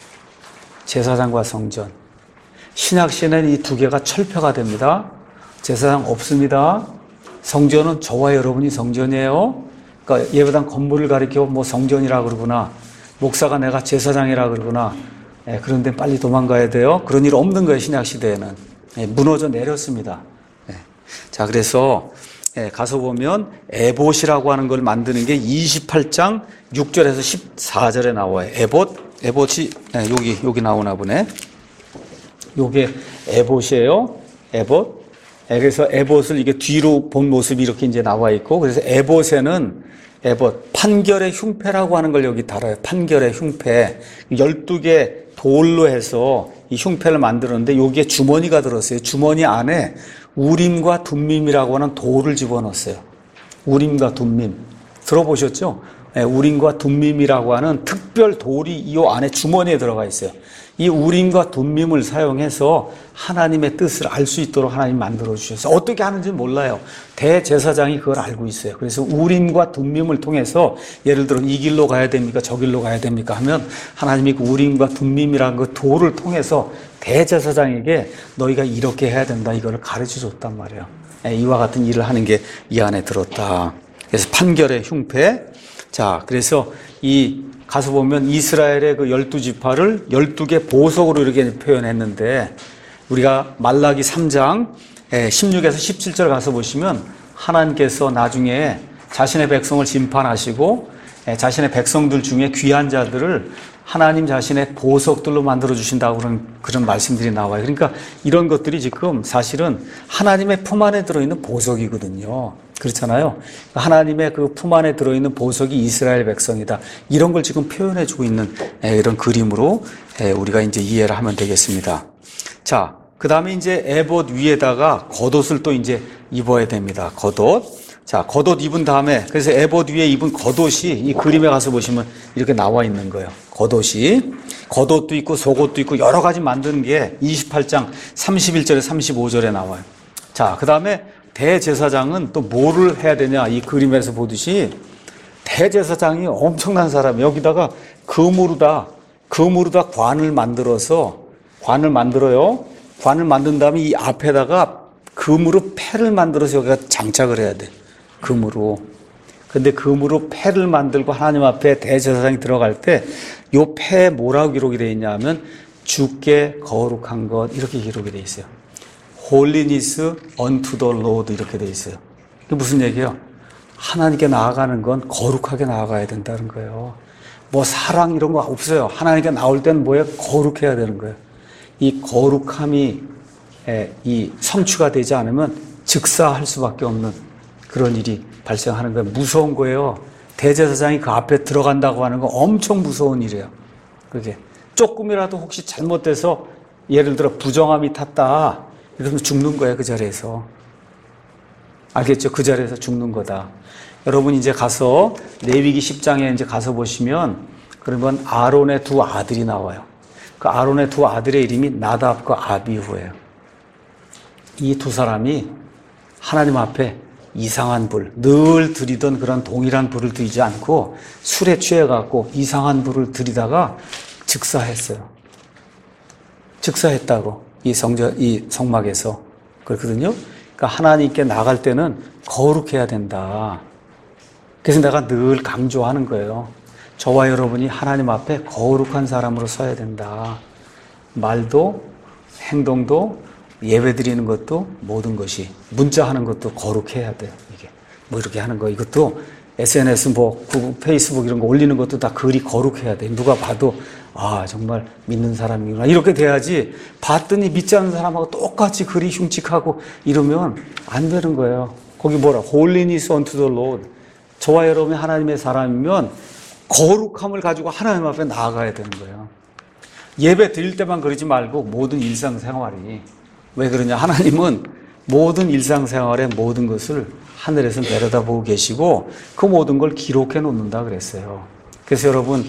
제사장과 성전. 신약 시대는 이 두 개가 철폐가 됩니다. 제사장 없습니다. 성전은 저와 여러분이 성전이에요. 그러니까 예배당 건물을 가리켜 뭐 성전이라 그러구나, 목사가 내가 제사장이라 그러구나, 그런데 빨리 도망가야 돼요. 그런 일 없는 거예요. 신약 시대에는 무너져 내렸습니다. 자, 그래서 가서 보면 에봇이라고 하는 걸 만드는 게 28장 6절에서 14절에 나와요. 에봇이 여기 나오나 보네. 요게 에봇이에요. 에봇. 그래서 에봇을 이게 뒤로 본 모습이 이렇게 이제 나와 있고, 그래서 에봇에는 판결의 흉패라고 하는 걸 여기 달아요. 판결의 흉패. 12개 돌로 해서 이 흉패를 만들었는데 여기에 주머니가 들었어요. 주머니 안에 우림과 둠밈이라고 하는 돌을 집어넣었어요. 우림과 둠밈. 들어보셨죠? 우림과 둠밈이라고 하는 특별 돌이 이 안에 주머니에 들어가 있어요. 이 우림과 둠밈을 사용해서 하나님의 뜻을 알 수 있도록 하나님 만들어 주셨어요. 어떻게 하는지 몰라요. 대제사장이 그걸 알고 있어요. 그래서 우림과 둠밈을 통해서 예를 들어 이 길로 가야 됩니까? 저 길로 가야 됩니까? 하면 하나님이 그 우림과 둠밈이라는 그 돌을 통해서 대제사장에게 너희가 이렇게 해야 된다, 이거를 가르쳐 줬단 말이에요. 이와 같은 일을 하는 게 이 안에 들었다. 그래서 판결의 흉패. 자, 그래서 이 가서 보면 이스라엘의 그 12지파를 12개 보석으로 이렇게 표현했는데, 우리가 말라기 3장 16에서 17절 가서 보시면 하나님께서 나중에 자신의 백성을 심판하시고 자신의 백성들 중에 귀한 자들을 하나님 자신의 보석들로 만들어 주신다고 그런 말씀들이 나와요. 그러니까 이런 것들이 지금 사실은 하나님의 품 안에 들어있는 보석이거든요. 그렇잖아요. 하나님의 그 품 안에 들어있는 보석이 이스라엘 백성이다. 이런 걸 지금 표현해 주고 있는 이런 그림으로 우리가 이제 이해를 하면 되겠습니다. 자, 그 다음에 이제 에봇 위에다가 겉옷을 또 이제 입어야 됩니다. 겉옷. 자, 겉옷 입은 다음에, 그래서 에봇 위에 입은 겉옷이 이 그림에 가서 보시면 이렇게 나와 있는 거예요. 겉옷이. 겉옷도 있고 속옷도 있고 여러 가지 만드는 게 28장 31절에 35절에 나와요. 자, 그 다음에 대제사장은 또 뭐를 해야 되냐. 이 그림에서 보듯이 대제사장이 엄청난 사람, 여기다가 금으로다 관을 만들어서, 관을 만들어요. 관을 만든 다음에 이 앞에다가 금으로 패를 만들어서 여기가 장착을 해야 돼. 금으로. 근데 금으로 패를 만들고 하나님 앞에 대제사장이 들어갈 때 요 패에 뭐라고 기록이 되어 있냐 하면 주께 거룩한 것, 이렇게 기록이 되어 있어요. Holiness unto the Lord, 이렇게 되어 있어요. 이게 무슨 얘기예요? 하나님께 나아가는 건 거룩하게 나아가야 된다는 거예요. 뭐 사랑 이런 거 없어요. 하나님께 나올 때는 뭐예요? 거룩해야 되는 거예요. 이 거룩함이 이 성취가 되지 않으면 즉사할 수밖에 없는 그런 일이 발생하는 거예요. 무서운 거예요. 대제사장이 그 앞에 들어간다고 하는 건 엄청 무서운 일이에요. 그게 조금이라도 혹시 잘못돼서 예를 들어 부정함이 탔다, 이러면 죽는 거예요. 그 자리에서. 알겠죠? 그 자리에서 죽는 거다. 여러분 이제 가서 레위기 10장에 이제 가서 보시면 그러면 아론의 두 아들이 나와요. 그 아론의 두 아들의 이름이 나답과 아비후예요. 이 두 사람이 하나님 앞에 이상한 불, 늘 들이던 그런 동일한 불을 들이지 않고 술에 취해갖고 이상한 불을 들이다가 즉사했어요. 즉사했다고 이 성막에서 그렇거든요. 그러니까 하나님께 나갈 때는 거룩해야 된다. 그래서 내가 늘 강조하는 거예요. 저와 여러분이 하나님 앞에 거룩한 사람으로 서야 된다. 말도 행동도 예배 드리는 것도 모든 것이 문자하는 것도 거룩해야 돼요. 이게 뭐 이렇게 하는 거 이것도 SNS 뭐 구글, 페이스북 이런 거 올리는 것도 다 글이 거룩해야 돼. 누가 봐도 아 정말 믿는 사람이구나 이렇게 돼야지. 봤더니 믿지 않는 사람하고 똑같이 글이 흉측하고 이러면 안 되는 거예요. 거기 뭐라 Holiness unto the Lord. 저와 여러분이 하나님의 사람이면 거룩함을 가지고 하나님 앞에 나아가야 되는 거예요. 예배 드릴 때만 그러지 말고 모든 일상생활이. 왜 그러냐? 하나님은 모든 일상생활의 모든 것을 하늘에서 내려다보고 계시고 그 모든 걸 기록해 놓는다 그랬어요. 그래서 여러분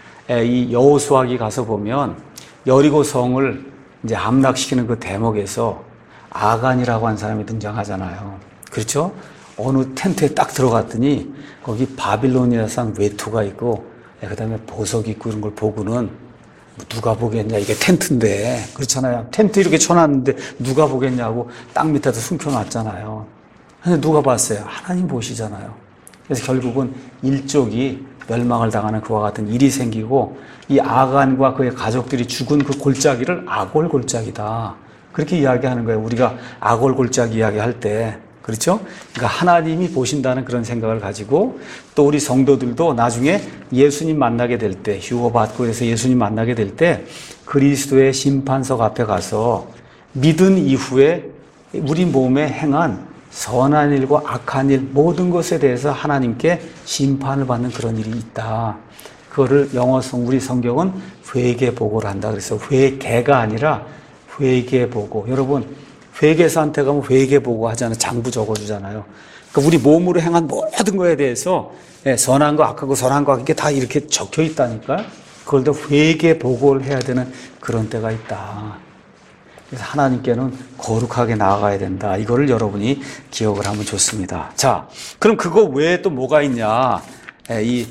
이 여호수아기 가서 보면 여리고 성을 이제 함락시키는 그 대목에서 아간이라고 한 사람이 등장하잖아요. 그렇죠? 어느 텐트에 딱 들어갔더니 거기 바빌로니아산 외투가 있고 그다음에 보석이 있고 이런 걸 보고는 누가 보겠냐, 이게 텐트인데. 그렇잖아요. 텐트 이렇게 쳐놨는데 누가 보겠냐고 땅 밑에다 숨겨놨잖아요. 근데 누가 봤어요? 하나님 보시잖아요. 그래서 결국은 일족이 멸망을 당하는 그와 같은 일이 생기고 이 아간과 그의 가족들이 죽은 그 골짜기를 아골 골짜기다. 그렇게 이야기하는 거예요. 우리가 아골 골짜기 이야기할 때. 그렇죠? 그러니까 하나님이 보신다는 그런 생각을 가지고 또 우리 성도들도 나중에 예수님 만나게 될 때, 휴거받고 해서 예수님 만나게 될 때 그리스도의 심판석 앞에 가서 믿은 이후에 우리 몸에 행한 선한 일과 악한 일 모든 것에 대해서 하나님께 심판을 받는 그런 일이 있다. 그거를 우리 성경은 회개보고를 한다. 그래서 회개가 아니라 회개보고. 여러분 회계사한테 가면 회계보고 하잖아요. 장부 적어주잖아요. 그러니까 우리 몸으로 행한 모든 거에 대해서 선한 거, 악하고 선한 거, 이게 다 이렇게 적혀 있다니까. 그걸 다 회계보고를 해야 되는 그런 때가 있다. 그래서 하나님께는 거룩하게 나아가야 된다. 이거를 여러분이 기억을 하면 좋습니다. 자, 그럼 그거 외에 또 뭐가 있냐? 이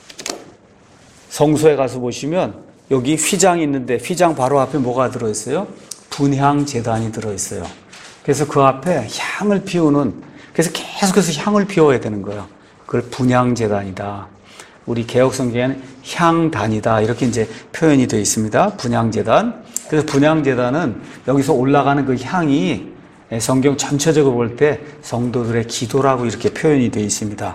성소에 가서 보시면 여기 휘장이 있는데 휘장 바로 앞에 뭐가 들어있어요? 분향제단이 들어있어요. 그래서 그 앞에 향을 피우는, 그래서 계속해서 향을 피워야 되는 거예요. 그걸 분향제단이다. 우리 개혁성경에는 향단이다. 이렇게 이제 표현이 되어 있습니다. 분향제단. 그래서 분향제단은 여기서 올라가는 그 향이 성경 전체적으로 볼 때 성도들의 기도라고 이렇게 표현이 되어 있습니다.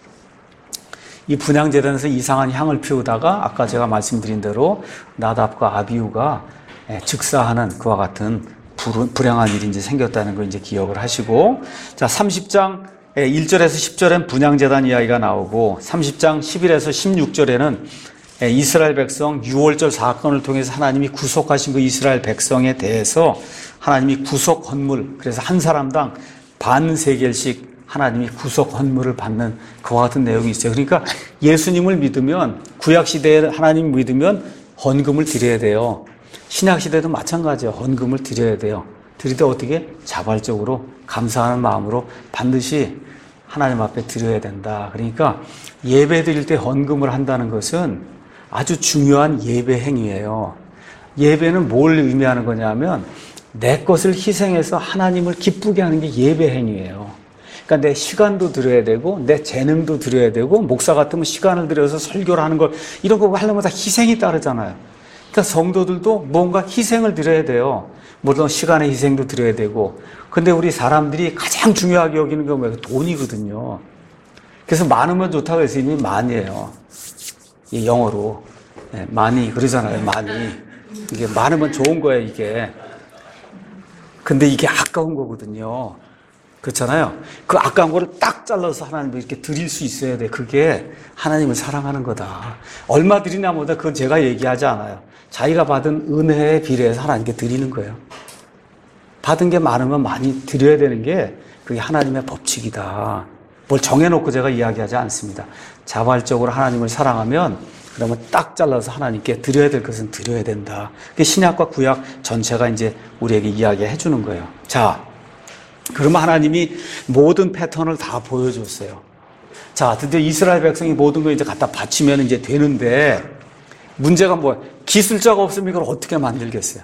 이 분향제단에서 이상한 향을 피우다가 아까 제가 말씀드린 대로 나답과 아비후가 즉사하는 그와 같은 불행한 일이 이제 생겼다는 걸 이제 기억을 하시고, 자, 30장 1절에서 10절엔 분향제단 이야기가 나오고, 30장 11에서 16절에는 이스라엘 백성 6월절 사건을 통해서 하나님이 구속하신 그 이스라엘 백성에 대해서 하나님이 구속 헌물, 그래서 한 사람당 반 세겔씩 하나님이 구속 헌물을 받는 그와 같은 내용이 있어요. 그러니까 예수님을 믿으면, 구약시대에 하나님 믿으면 헌금을 드려야 돼요. 신약시대도 마찬가지예요. 헌금을 드려야 돼요. 드릴 때 어떻게? 자발적으로 감사하는 마음으로 반드시 하나님 앞에 드려야 된다. 그러니까 예배 드릴 때 헌금을 한다는 것은 아주 중요한 예배 행위예요. 예배는 뭘 의미하는 거냐면 내 것을 희생해서 하나님을 기쁘게 하는 게 예배 행위예요. 그러니까 내 시간도 드려야 되고 내 재능도 드려야 되고, 목사 같으면 시간을 들여서 설교를 하는 걸 이런 거 하려면 다 희생이 따르잖아요. 그러니까 성도들도 뭔가 희생을 드려야 돼요. 물론 시간의 희생도 드려야 되고. 근데 우리 사람들이 가장 중요하게 여기는 게 뭐예요? 돈이거든요. 그래서 많으면 좋다고 해서 이미 많이에요. 이 영어로 많이 그러잖아요. 많이. 이게 많으면 좋은 거예요, 이게. 근데 이게 아까운 거거든요. 그렇잖아요. 그 아까운 거를 딱 잘라서 하나님을 이렇게 드릴 수 있어야 돼. 그게 하나님을 사랑하는 거다. 얼마 드리냐 보다 그건 제가 얘기하지 않아요. 자기가 받은 은혜에 비례해서 하나님께 드리는 거예요. 받은 게 많으면 많이 드려야 되는 게 그게 하나님의 법칙이다. 뭘 정해놓고 제가 이야기하지 않습니다. 자발적으로 하나님을 사랑하면 그러면 딱 잘라서 하나님께 드려야 될 것은 드려야 된다. 그게 신약과 구약 전체가 이제 우리에게 이야기해 주는 거예요. 자, 그러면 하나님이 모든 패턴을 다 보여줬어요. 자, 드디어 이스라엘 백성이 모든 걸 이제 갖다 바치면 이제 되는데 문제가 뭐예요? 기술자가 없으면 이걸 어떻게 만들겠어요?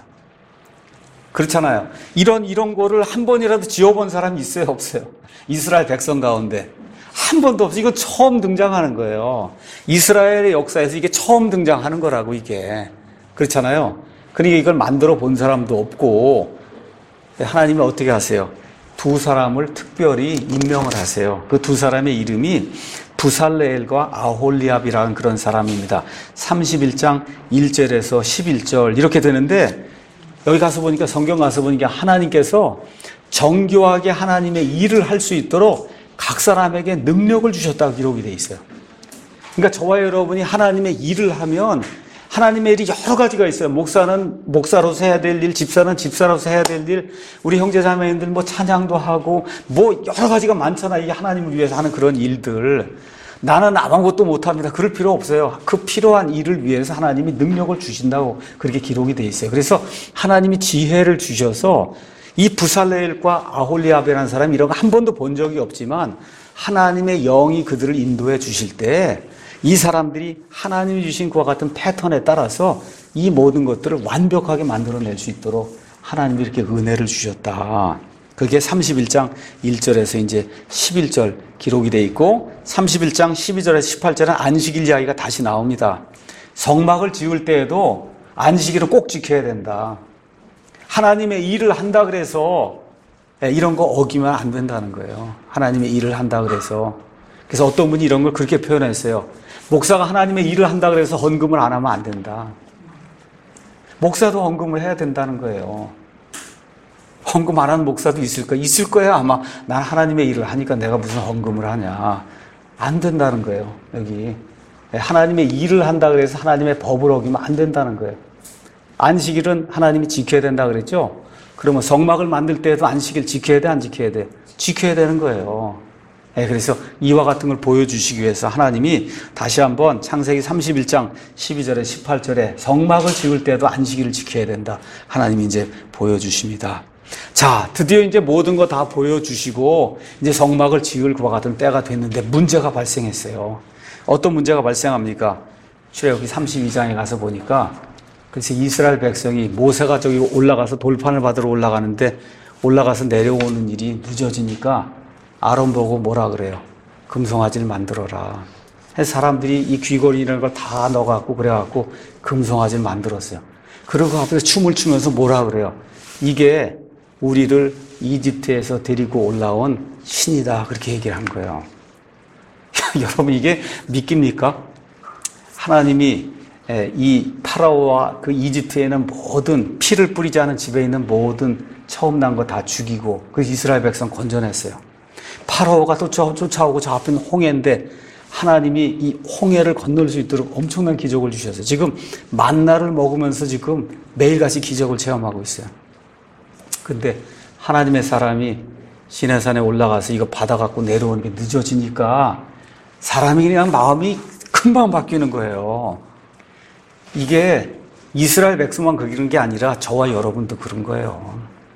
그렇잖아요. 이런 거를 한 번이라도 지어본 사람이 있어요, 없어요? 이스라엘 백성 가운데 한 번도 없어요. 이거 처음 등장하는 거예요. 이스라엘의 역사에서 이게 처음 등장하는 거라고, 이게. 그렇잖아요. 그러니까 이걸 만들어 본 사람도 없고, 하나님이 어떻게 하세요? 두 사람을 특별히 임명을 하세요. 그 두 사람의 이름이 부살레엘과 아홀리압이라는 그런 사람입니다. 31장 1절에서 11절 이렇게 되는데, 여기 가서 보니까, 성경 가서 보니까 하나님께서 정교하게 하나님의 일을 할 수 있도록 각 사람에게 능력을 주셨다고 기록이 되어 있어요. 그러니까 저와 여러분이 하나님의 일을 하면 하나님의 일이 여러 가지가 있어요. 목사는 목사로서 해야 될 일, 집사는 집사로서 해야 될 일, 우리 형제자매님들 뭐 찬양도 하고 뭐 여러 가지가 많잖아. 이게 하나님을 위해서 하는 그런 일들. 나는 아무것도 못합니다. 그럴 필요 없어요. 그 필요한 일을 위해서 하나님이 능력을 주신다고 그렇게 기록이 되어 있어요. 그래서 하나님이 지혜를 주셔서 이 부살레엘과 아홀리압이라는 사람이 이런 거 한 번도 본 적이 없지만 하나님의 영이 그들을 인도해 주실 때 이 사람들이 하나님이 주신 그와 같은 패턴에 따라서 이 모든 것들을 완벽하게 만들어낼 수 있도록 하나님이 이렇게 은혜를 주셨다. 그게 31장 1절에서 이제 11절 기록이 되어 있고 31장 12절에서 18절은 안식일 이야기가 다시 나옵니다. 성막을 지을 때에도 안식일은 꼭 지켜야 된다. 하나님의 일을 한다 그래서 이런 거 어기면 안 된다는 거예요. 하나님의 일을 한다 그래서. 그래서 어떤 분이 이런 걸 그렇게 표현했어요. 목사가 하나님의 일을 한다 그래서 헌금을 안 하면 안 된다. 목사도 헌금을 해야 된다는 거예요. 헌금 안 하는 목사도 있을까? 있을 거예요. 아마 난 하나님의 일을 하니까 내가 무슨 헌금을 하냐. 안 된다는 거예요. 여기. 하나님의 일을 한다 그래서 하나님의 법을 어기면 안 된다는 거예요. 안식일은 하나님이 지켜야 된다 그랬죠? 그러면 성막을 만들 때에도 안식일 지켜야 돼, 안 지켜야 돼? 지켜야 되는 거예요. 그래서 이와 같은 걸 보여주시기 위해서 하나님이 다시 한번 창세기 31장 12절에 18절에 성막을 지을 때도 안식일을 지켜야 된다. 하나님이 이제 보여주십니다. 자, 드디어 이제 모든 거 다 보여주시고 이제 성막을 지을 그와 같은 때가 됐는데 문제가 발생했어요. 어떤 문제가 발생합니까? 출애굽기 32장에 가서 보니까 그래서 이스라엘 백성이 모세가 저기 올라가서 돌판을 받으러 올라가는데 올라가서 내려오는 일이 늦어지니까 아론 보고 뭐라 그래요? 금송아지를 만들어라. 해서 사람들이 이 귀걸이라는 걸 다 넣어갖고 그래갖고 금송아지를 만들었어요. 그리고 앞에서 춤을 추면서 뭐라 그래요? 이게 우리를 이집트에서 데리고 올라온 신이다. 그렇게 얘기를 한 거예요. 여러분 이게 믿깁니까? 하나님이 이 파라오와 그 이집트에 있는 모든 피를 뿌리지 않은 집에 있는 모든 처음 난 거 다 죽이고 그 이스라엘 백성 건져냈어요. 파라오가 또 쫓아오고 저 앞에는 홍해인데 하나님이 이 홍해를 건널 수 있도록 엄청난 기적을 주셨어요. 지금 만나를 먹으면서 지금 매일같이 기적을 체험하고 있어요. 근데 하나님의 사람이 시내산에 올라가서 이거 받아갖고 내려오는 게 늦어지니까 사람이 그냥 마음이 금방 바뀌는 거예요. 이게 이스라엘 백성만 그런 게 아니라 저와 여러분도 그런 거예요.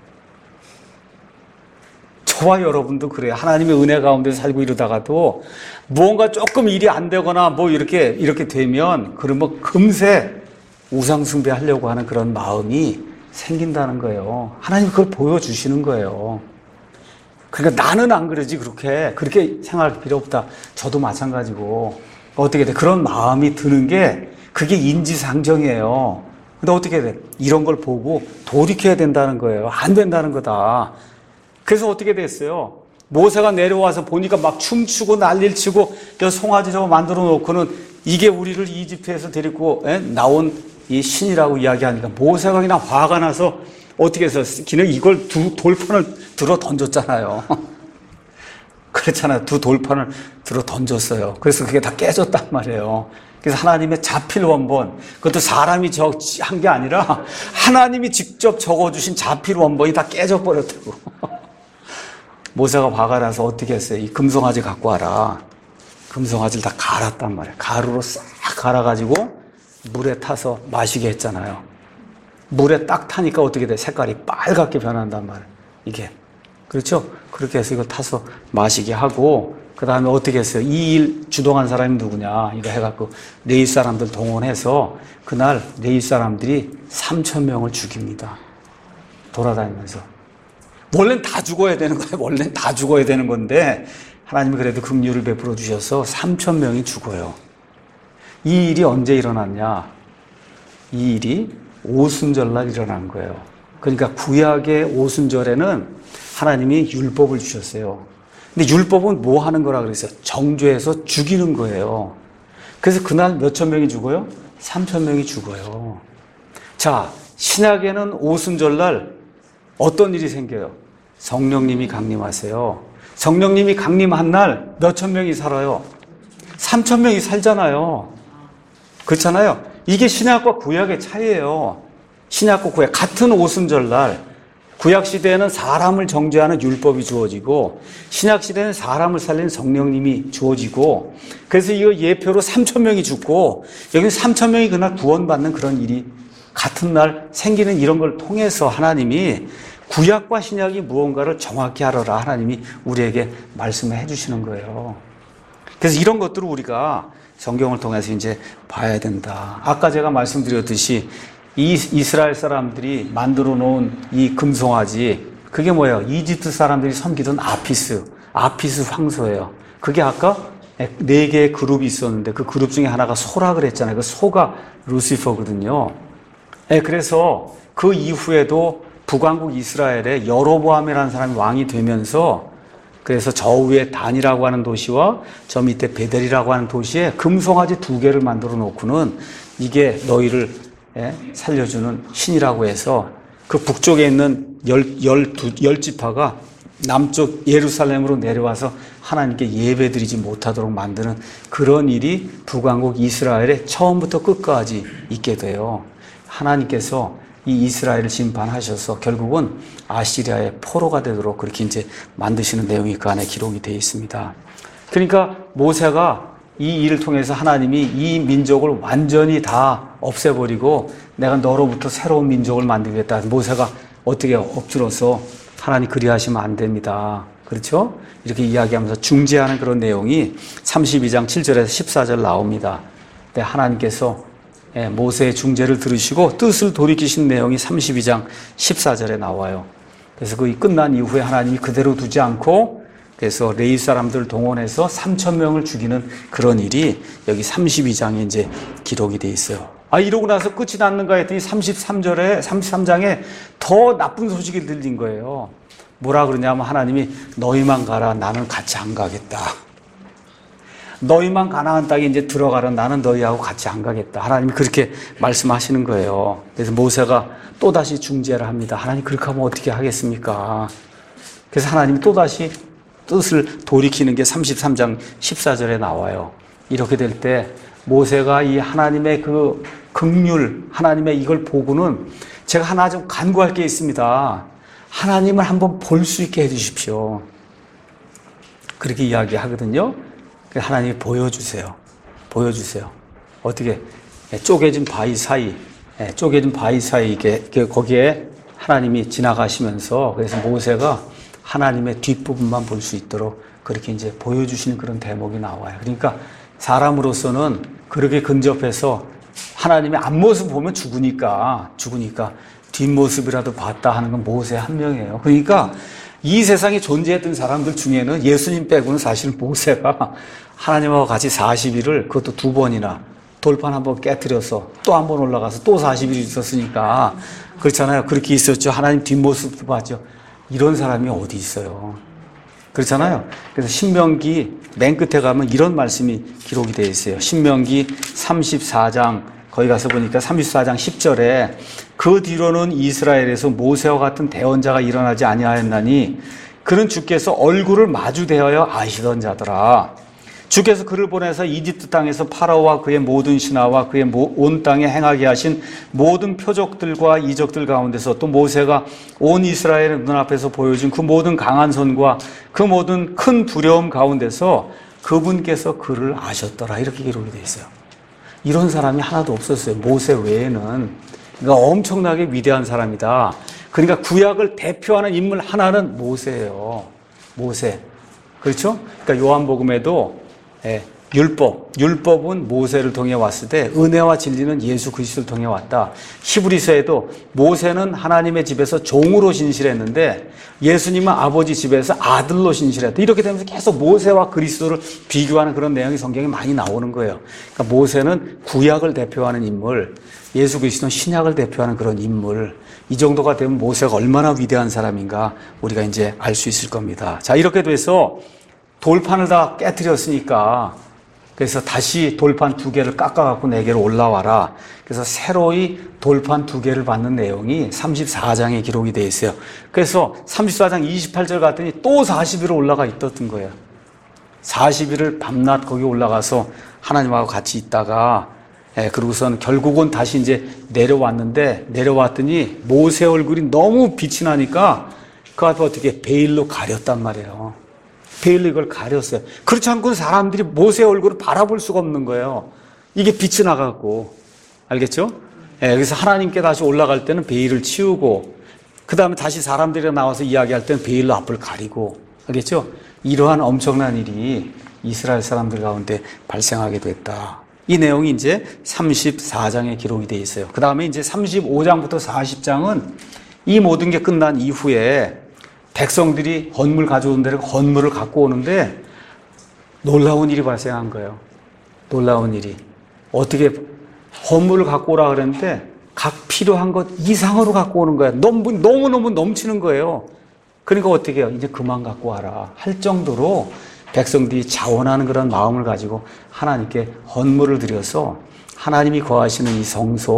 저와 여러분도 그래요. 하나님의 은혜 가운데 살고 이러다가도 무언가 조금 일이 안 되거나 뭐 이렇게 되면 그러면 금세 우상숭배 하려고 하는 그런 마음이 생긴다는 거예요. 하나님 그걸 보여주시는 거예요. 그러니까 나는 안 그러지 그렇게 생각할 필요 없다. 저도 마찬가지고 어떻게 돼? 그런 마음이 드는 게 그게 인지상정이에요. 근데 어떻게 돼? 이런 걸 보고 돌이켜야 된다는 거예요. 안 된다는 거다. 그래서 어떻게 됐어요? 모세가 내려와서 보니까 막 춤추고 난리를 치고 저 송아지 저거 만들어 놓고는 이게 우리를 이집트에서 데리고 나온 이 신이라고 이야기하니까 모세가 그냥 화가 나서 어떻게 해서 그냥 이걸 두 돌판을 들어 던졌잖아요. 그렇잖아요. 두 돌판을 들어 던졌어요. 그래서 그게 다 깨졌단 말이에요. 그래서 하나님의 자필 원본, 그것도 사람이 한 게 아니라 하나님이 직접 적어주신 자필 원본이 다 깨져버렸다고. 모세가 화가 나서 어떻게 했어요? 이 금송아지 갖고 와라. 금송아지를 다 갈았단 말이에요. 가루로 싹 갈아가지고 물에 타서 마시게 했잖아요. 물에 딱 타니까 어떻게 돼? 색깔이 빨갛게 변한단 말이에요. 이게. 그렇죠? 그렇게 해서 이걸 타서 마시게 하고, 그 다음에 어떻게 했어요? 이 일 주동한 사람이 누구냐? 이거 해갖고, 레위 사람들 동원해서, 그날 레위 사람들이 3,000명을 죽입니다. 돌아다니면서. 원래는 다 죽어야 되는 거예요. 원래는 다 죽어야 되는 건데, 하나님이 그래도 긍휼을 베풀어 주셔서 3,000명이 죽어요. 이 일이 언제 일어났냐? 이 일이 오순절날 일어난 거예요. 그러니까 구약의 오순절에는 하나님이 율법을 주셨어요. 근데 율법은 뭐 하는 거라 그랬어요? 정죄해서 죽이는 거예요. 그래서 그날 몇천 명이 죽어요? 3,000명이 죽어요. 자, 신약에는 오순절날 어떤 일이 생겨요? 성령님이 강림하세요. 성령님이 강림한 날 몇천 명이 살아요? 3,000명이 살잖아요. 그렇잖아요. 이게 신약과 구약의 차이예요. 신약과 구약 같은 오순절날 구약 시대에는 사람을 정죄하는 율법이 주어지고 신약 시대에는 사람을 살리는 성령님이 주어지고 그래서 이거 예표로 3,000명이 죽고 여기 3,000명이 그날 구원받는 그런 일이 같은 날 생기는 이런 걸 통해서 하나님이 구약과 신약이 무언가를 정확히 알아라 하나님이 우리에게 말씀을 해주시는 거예요. 그래서 이런 것들을 우리가 성경을 통해서 이제 봐야 된다. 아까 제가 말씀드렸듯이 이 이스라엘 사람들이 만들어 놓은 이 금송아지, 그게 뭐예요? 이집트 사람들이 섬기던 아피스 황소예요. 그게 아까 4개의 그룹이 있었는데 그 그룹 중에 하나가 소라 그랬잖아요. 그 소가 루시퍼거든요. 그래서 그 이후에도 북왕국 이스라엘에 여로보암이라는 사람이 왕이 되면서 그래서 저 위에 단이라고 하는 도시와 저 밑에 베델이라고 하는 도시에 금송아지 2개를 만들어 놓고는 이게 너희를 살려주는 신이라고 해서 그 북쪽에 있는 10지파가 남쪽 예루살렘으로 내려와서 하나님께 예배드리지 못하도록 만드는 그런 일이 북왕국 이스라엘에 처음부터 끝까지 있게 돼요. 하나님께서 이 이스라엘을 심판하셔서 결국은 아시리아의 포로가 되도록 그렇게 이제 만드시는 내용이 그 안에 기록이 되어 있습니다. 그러니까 모세가 이 일을 통해서 하나님이 이 민족을 완전히 다 없애버리고 내가 너로부터 새로운 민족을 만들겠다. 모세가 어떻게 엎드려서 하나님 그리하시면 안 됩니다. 그렇죠? 이렇게 이야기하면서 중재하는 그런 내용이 32장 7절에서 14절 나옵니다. 근데 하나님께서 모세의 중재를 들으시고 뜻을 돌이키신 내용이 32장 14절에 나와요. 그래서 그 끝난 이후에 하나님이 그대로 두지 않고 그래서 레위 사람들을 동원해서 3,000명을 죽이는 그런 일이 여기 32장에 이제 기록이 돼 있어요. 이러고 나서 끝이 났는가 했더니 33장에 더 나쁜 소식이 들린 거예요. 뭐라 그러냐면 하나님이 너희만 가라. 나는 같이 안 가겠다. 너희만 가나안 땅에 이제 들어가라. 나는 너희하고 같이 안 가겠다. 하나님이 그렇게 말씀하시는 거예요. 그래서 모세가 또다시 중재를 합니다. 하나님 그렇게 하면 어떻게 하겠습니까? 그래서 하나님이 또다시 뜻을 돌이키는 게 33장 14절에 나와요. 이렇게 될 때 모세가 이 하나님의 그 긍휼, 하나님의 이걸 보고는 제가 하나 좀 간구할 게 있습니다. 하나님을 한번 볼 수 있게 해주십시오. 그렇게 이야기하거든요. 하나님이 보여주세요. 보여주세요. 어떻게 쪼개진 바위 사이, 거기에 하나님이 지나가시면서 그래서 모세가 하나님의 뒷부분만 볼 수 있도록 그렇게 이제 보여주시는 그런 대목이 나와요. 그러니까 사람으로서는 그렇게 근접해서 하나님의 앞모습 보면 죽으니까 뒷모습이라도 봤다 하는 건 모세 한 명이에요. 그러니까 이 세상에 존재했던 사람들 중에는 예수님 빼고는 사실 모세가 하나님하고 같이 40일을 그것도 2번이나 돌판 한번 깨트려서 또 한 번 올라가서 또 40일 있었으니까 그렇잖아요. 그렇게 있었죠. 하나님 뒷모습도 봤죠. 이런 사람이 어디 있어요. 그렇잖아요. 그래서 신명기 맨 끝에 가면 이런 말씀이 기록이 되어 있어요. 신명기 34장 거기 가서 보니까 34장 10절에 그 뒤로는 이스라엘에서 모세와 같은 대언자가 일어나지 아니하였나니 그는 주께서 얼굴을 마주 대하여 아시던 자더라. 주께서 그를 보내서 이집트 땅에서 파라오와 그의 모든 신하와 그의 온 땅에 행하게 하신 모든 표적들과 이적들 가운데서 또 모세가 온 이스라엘의 눈앞에서 보여준 그 모든 강한 손과 그 모든 큰 두려움 가운데서 그분께서 그를 아셨더라. 이렇게 기록이 되어 있어요. 이런 사람이 하나도 없었어요. 모세 외에는. 그러니까 엄청나게 위대한 사람이다. 그러니까 구약을 대표하는 인물 하나는 모세예요. 모세. 그렇죠? 그러니까 요한복음에도 율법은 모세를 통해 왔을 때 은혜와 진리는 예수 그리스도를 통해 왔다. 히브리서에도 모세는 하나님의 집에서 종으로 신실했는데 예수님은 아버지 집에서 아들로 신실했다. 이렇게 되면서 계속 모세와 그리스도를 비교하는 그런 내용이 성경에 많이 나오는 거예요. 그러니까 모세는 구약을 대표하는 인물, 예수 그리스도는 신약을 대표하는 그런 인물. 이 정도가 되면 모세가 얼마나 위대한 사람인가 우리가 이제 알 수 있을 겁니다. 자, 이렇게 돼서 돌판을 다 깨트렸으니까 그래서 다시 돌판 2개를 깎아갖고 4개로 올라와라. 그래서 새로이 돌판 2개를 받는 내용이 34장에 기록이 되어 있어요. 그래서 34장 28절 갔더니 또 40일을 올라가 있었던 거예요. 40일을 밤낮 거기 올라가서 하나님하고 같이 있다가 그러고선 결국은 다시 이제 내려왔더니 모세 얼굴이 너무 빛이 나니까 그 앞에 어떻게 베일로 가렸단 말이에요. 베일로 이걸 가렸어요. 그렇지 않고는 사람들이 모세 얼굴을 바라볼 수가 없는 거예요. 이게 빛이 나가고. 알겠죠? 그래서 하나님께 다시 올라갈 때는 베일을 치우고 그 다음에 다시 사람들이 나와서 이야기할 때는 베일로 앞을 가리고. 알겠죠? 이러한 엄청난 일이 이스라엘 사람들 가운데 발생하게 됐다. 이 내용이 이제 34장에 기록이 되어 있어요. 그 다음에 이제 35장부터 40장은 이 모든 게 끝난 이후에 백성들이 헌물 가져온 대로 헌물을 갖고 오는데 놀라운 일이 발생한 거예요. 놀라운 일이. 어떻게 헌물을 갖고 오라 그랬는데 각 필요한 것 이상으로 갖고 오는 거예요. 너무너무 넘치는 거예요. 그러니까 어떻게 해요? 이제 그만 갖고 와라 할 정도로 백성들이 자원하는 그런 마음을 가지고 하나님께 헌물을 드려서 하나님이 거하시는 이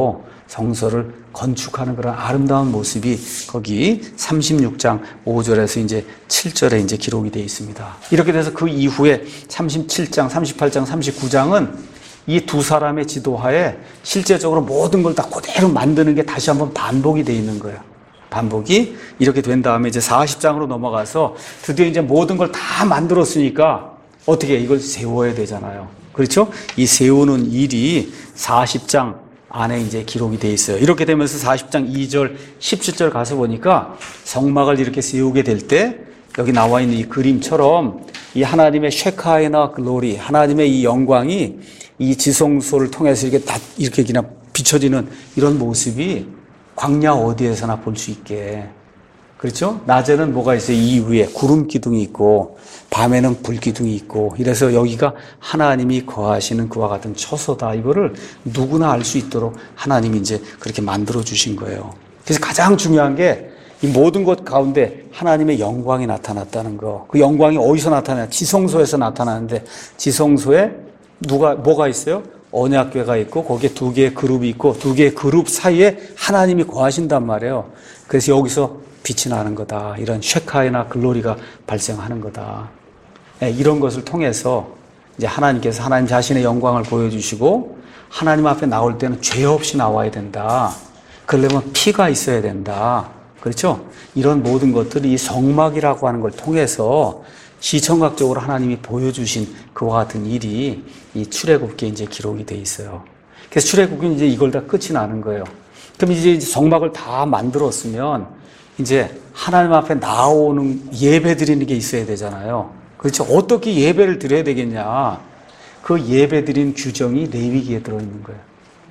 성소를 건축하는 그런 아름다운 모습이 거기 36장 5절에서 이제 7절에 이제 기록이 되어 있습니다. 이렇게 돼서 그 이후에 37장, 38장, 39장은 이 두 사람의 지도하에 실제적으로 모든 걸 다 그대로 만드는 게 다시 한번 반복이 되어 있는 거예요. 반복이 이렇게 된 다음에 이제 40장으로 넘어가서 드디어 이제 모든 걸 다 만들었으니까 어떻게 이걸 세워야 되잖아요. 그렇죠? 이 세우는 일이 40장 안에 이제 기록이 돼 있어요. 이렇게 되면서 40장 2절, 17절 가서 보니까 성막을 이렇게 세우게 될 때 여기 나와 있는 이 그림처럼 이 하나님의 쉐카이나 글로리, 하나님의 이 영광이 이 지성소를 통해서 이렇게 그냥 비춰지는 이런 모습이 광야 어디에서나 볼 수 있게. 그렇죠? 낮에는 뭐가 있어요? 이 위에 구름 기둥이 있고 밤에는 불 기둥이 있고 이래서 여기가 하나님이 거하시는 그와 같은 처소다. 이거를 누구나 알 수 있도록 하나님이 이제 그렇게 만들어 주신 거예요. 그래서 가장 중요한 게 이 모든 것 가운데 하나님의 영광이 나타났다는 거. 그 영광이 어디서 나타나냐? 지성소에서 나타나는데 지성소에 뭐가 있어요? 언약궤가 있고 거기에 2개의 그룹이 있고 2개의 그룹 사이에 하나님이 거하신단 말이에요. 그래서 여기서 빛이 나는 거다. 이런 쉐카이나 글로리가 발생하는 거다. 이런 것을 통해서 이제 하나님께서 하나님 자신의 영광을 보여주시고 하나님 앞에 나올 때는 죄 없이 나와야 된다. 그러려면 피가 있어야 된다. 그렇죠? 이런 모든 것들이 이 성막이라고 하는 걸 통해서 시청각적으로 하나님이 보여주신 그와 같은 일이 이 출애굽기에 이제 기록이 돼 있어요. 그래서 출애굽기는 이제 이걸 다 끝이 나는 거예요. 그럼 이제 성막을 다 만들었으면 이제 하나님 앞에 나오는 예배 드리는 게 있어야 되잖아요. 그렇죠? 어떻게 예배를 드려야 되겠냐? 그 예배 드린 규정이 레위기에 들어있는 거예요.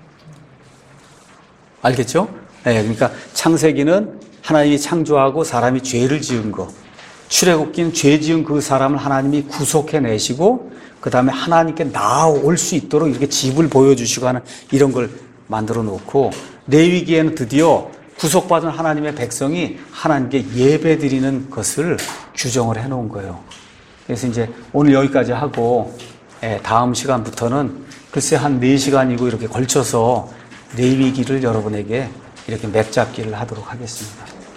알겠죠? 네, 그러니까 창세기는 하나님이 창조하고 사람이 죄를 지은 거. 출애굽기는 죄 지은 그 사람을 하나님이 구속해내시고 그 다음에 하나님께 나아올 수 있도록 이렇게 집을 보여주시고 하는 이런 걸 만들어 놓고 레위기에는 드디어 구속받은 하나님의 백성이 하나님께 예배 드리는 것을 규정을 해놓은 거예요. 그래서 이제 오늘 여기까지 하고 다음 시간부터는 글쎄 한 4시간이고 이렇게 걸쳐서 레위기를 여러분에게 이렇게 맵잡기를 하도록 하겠습니다.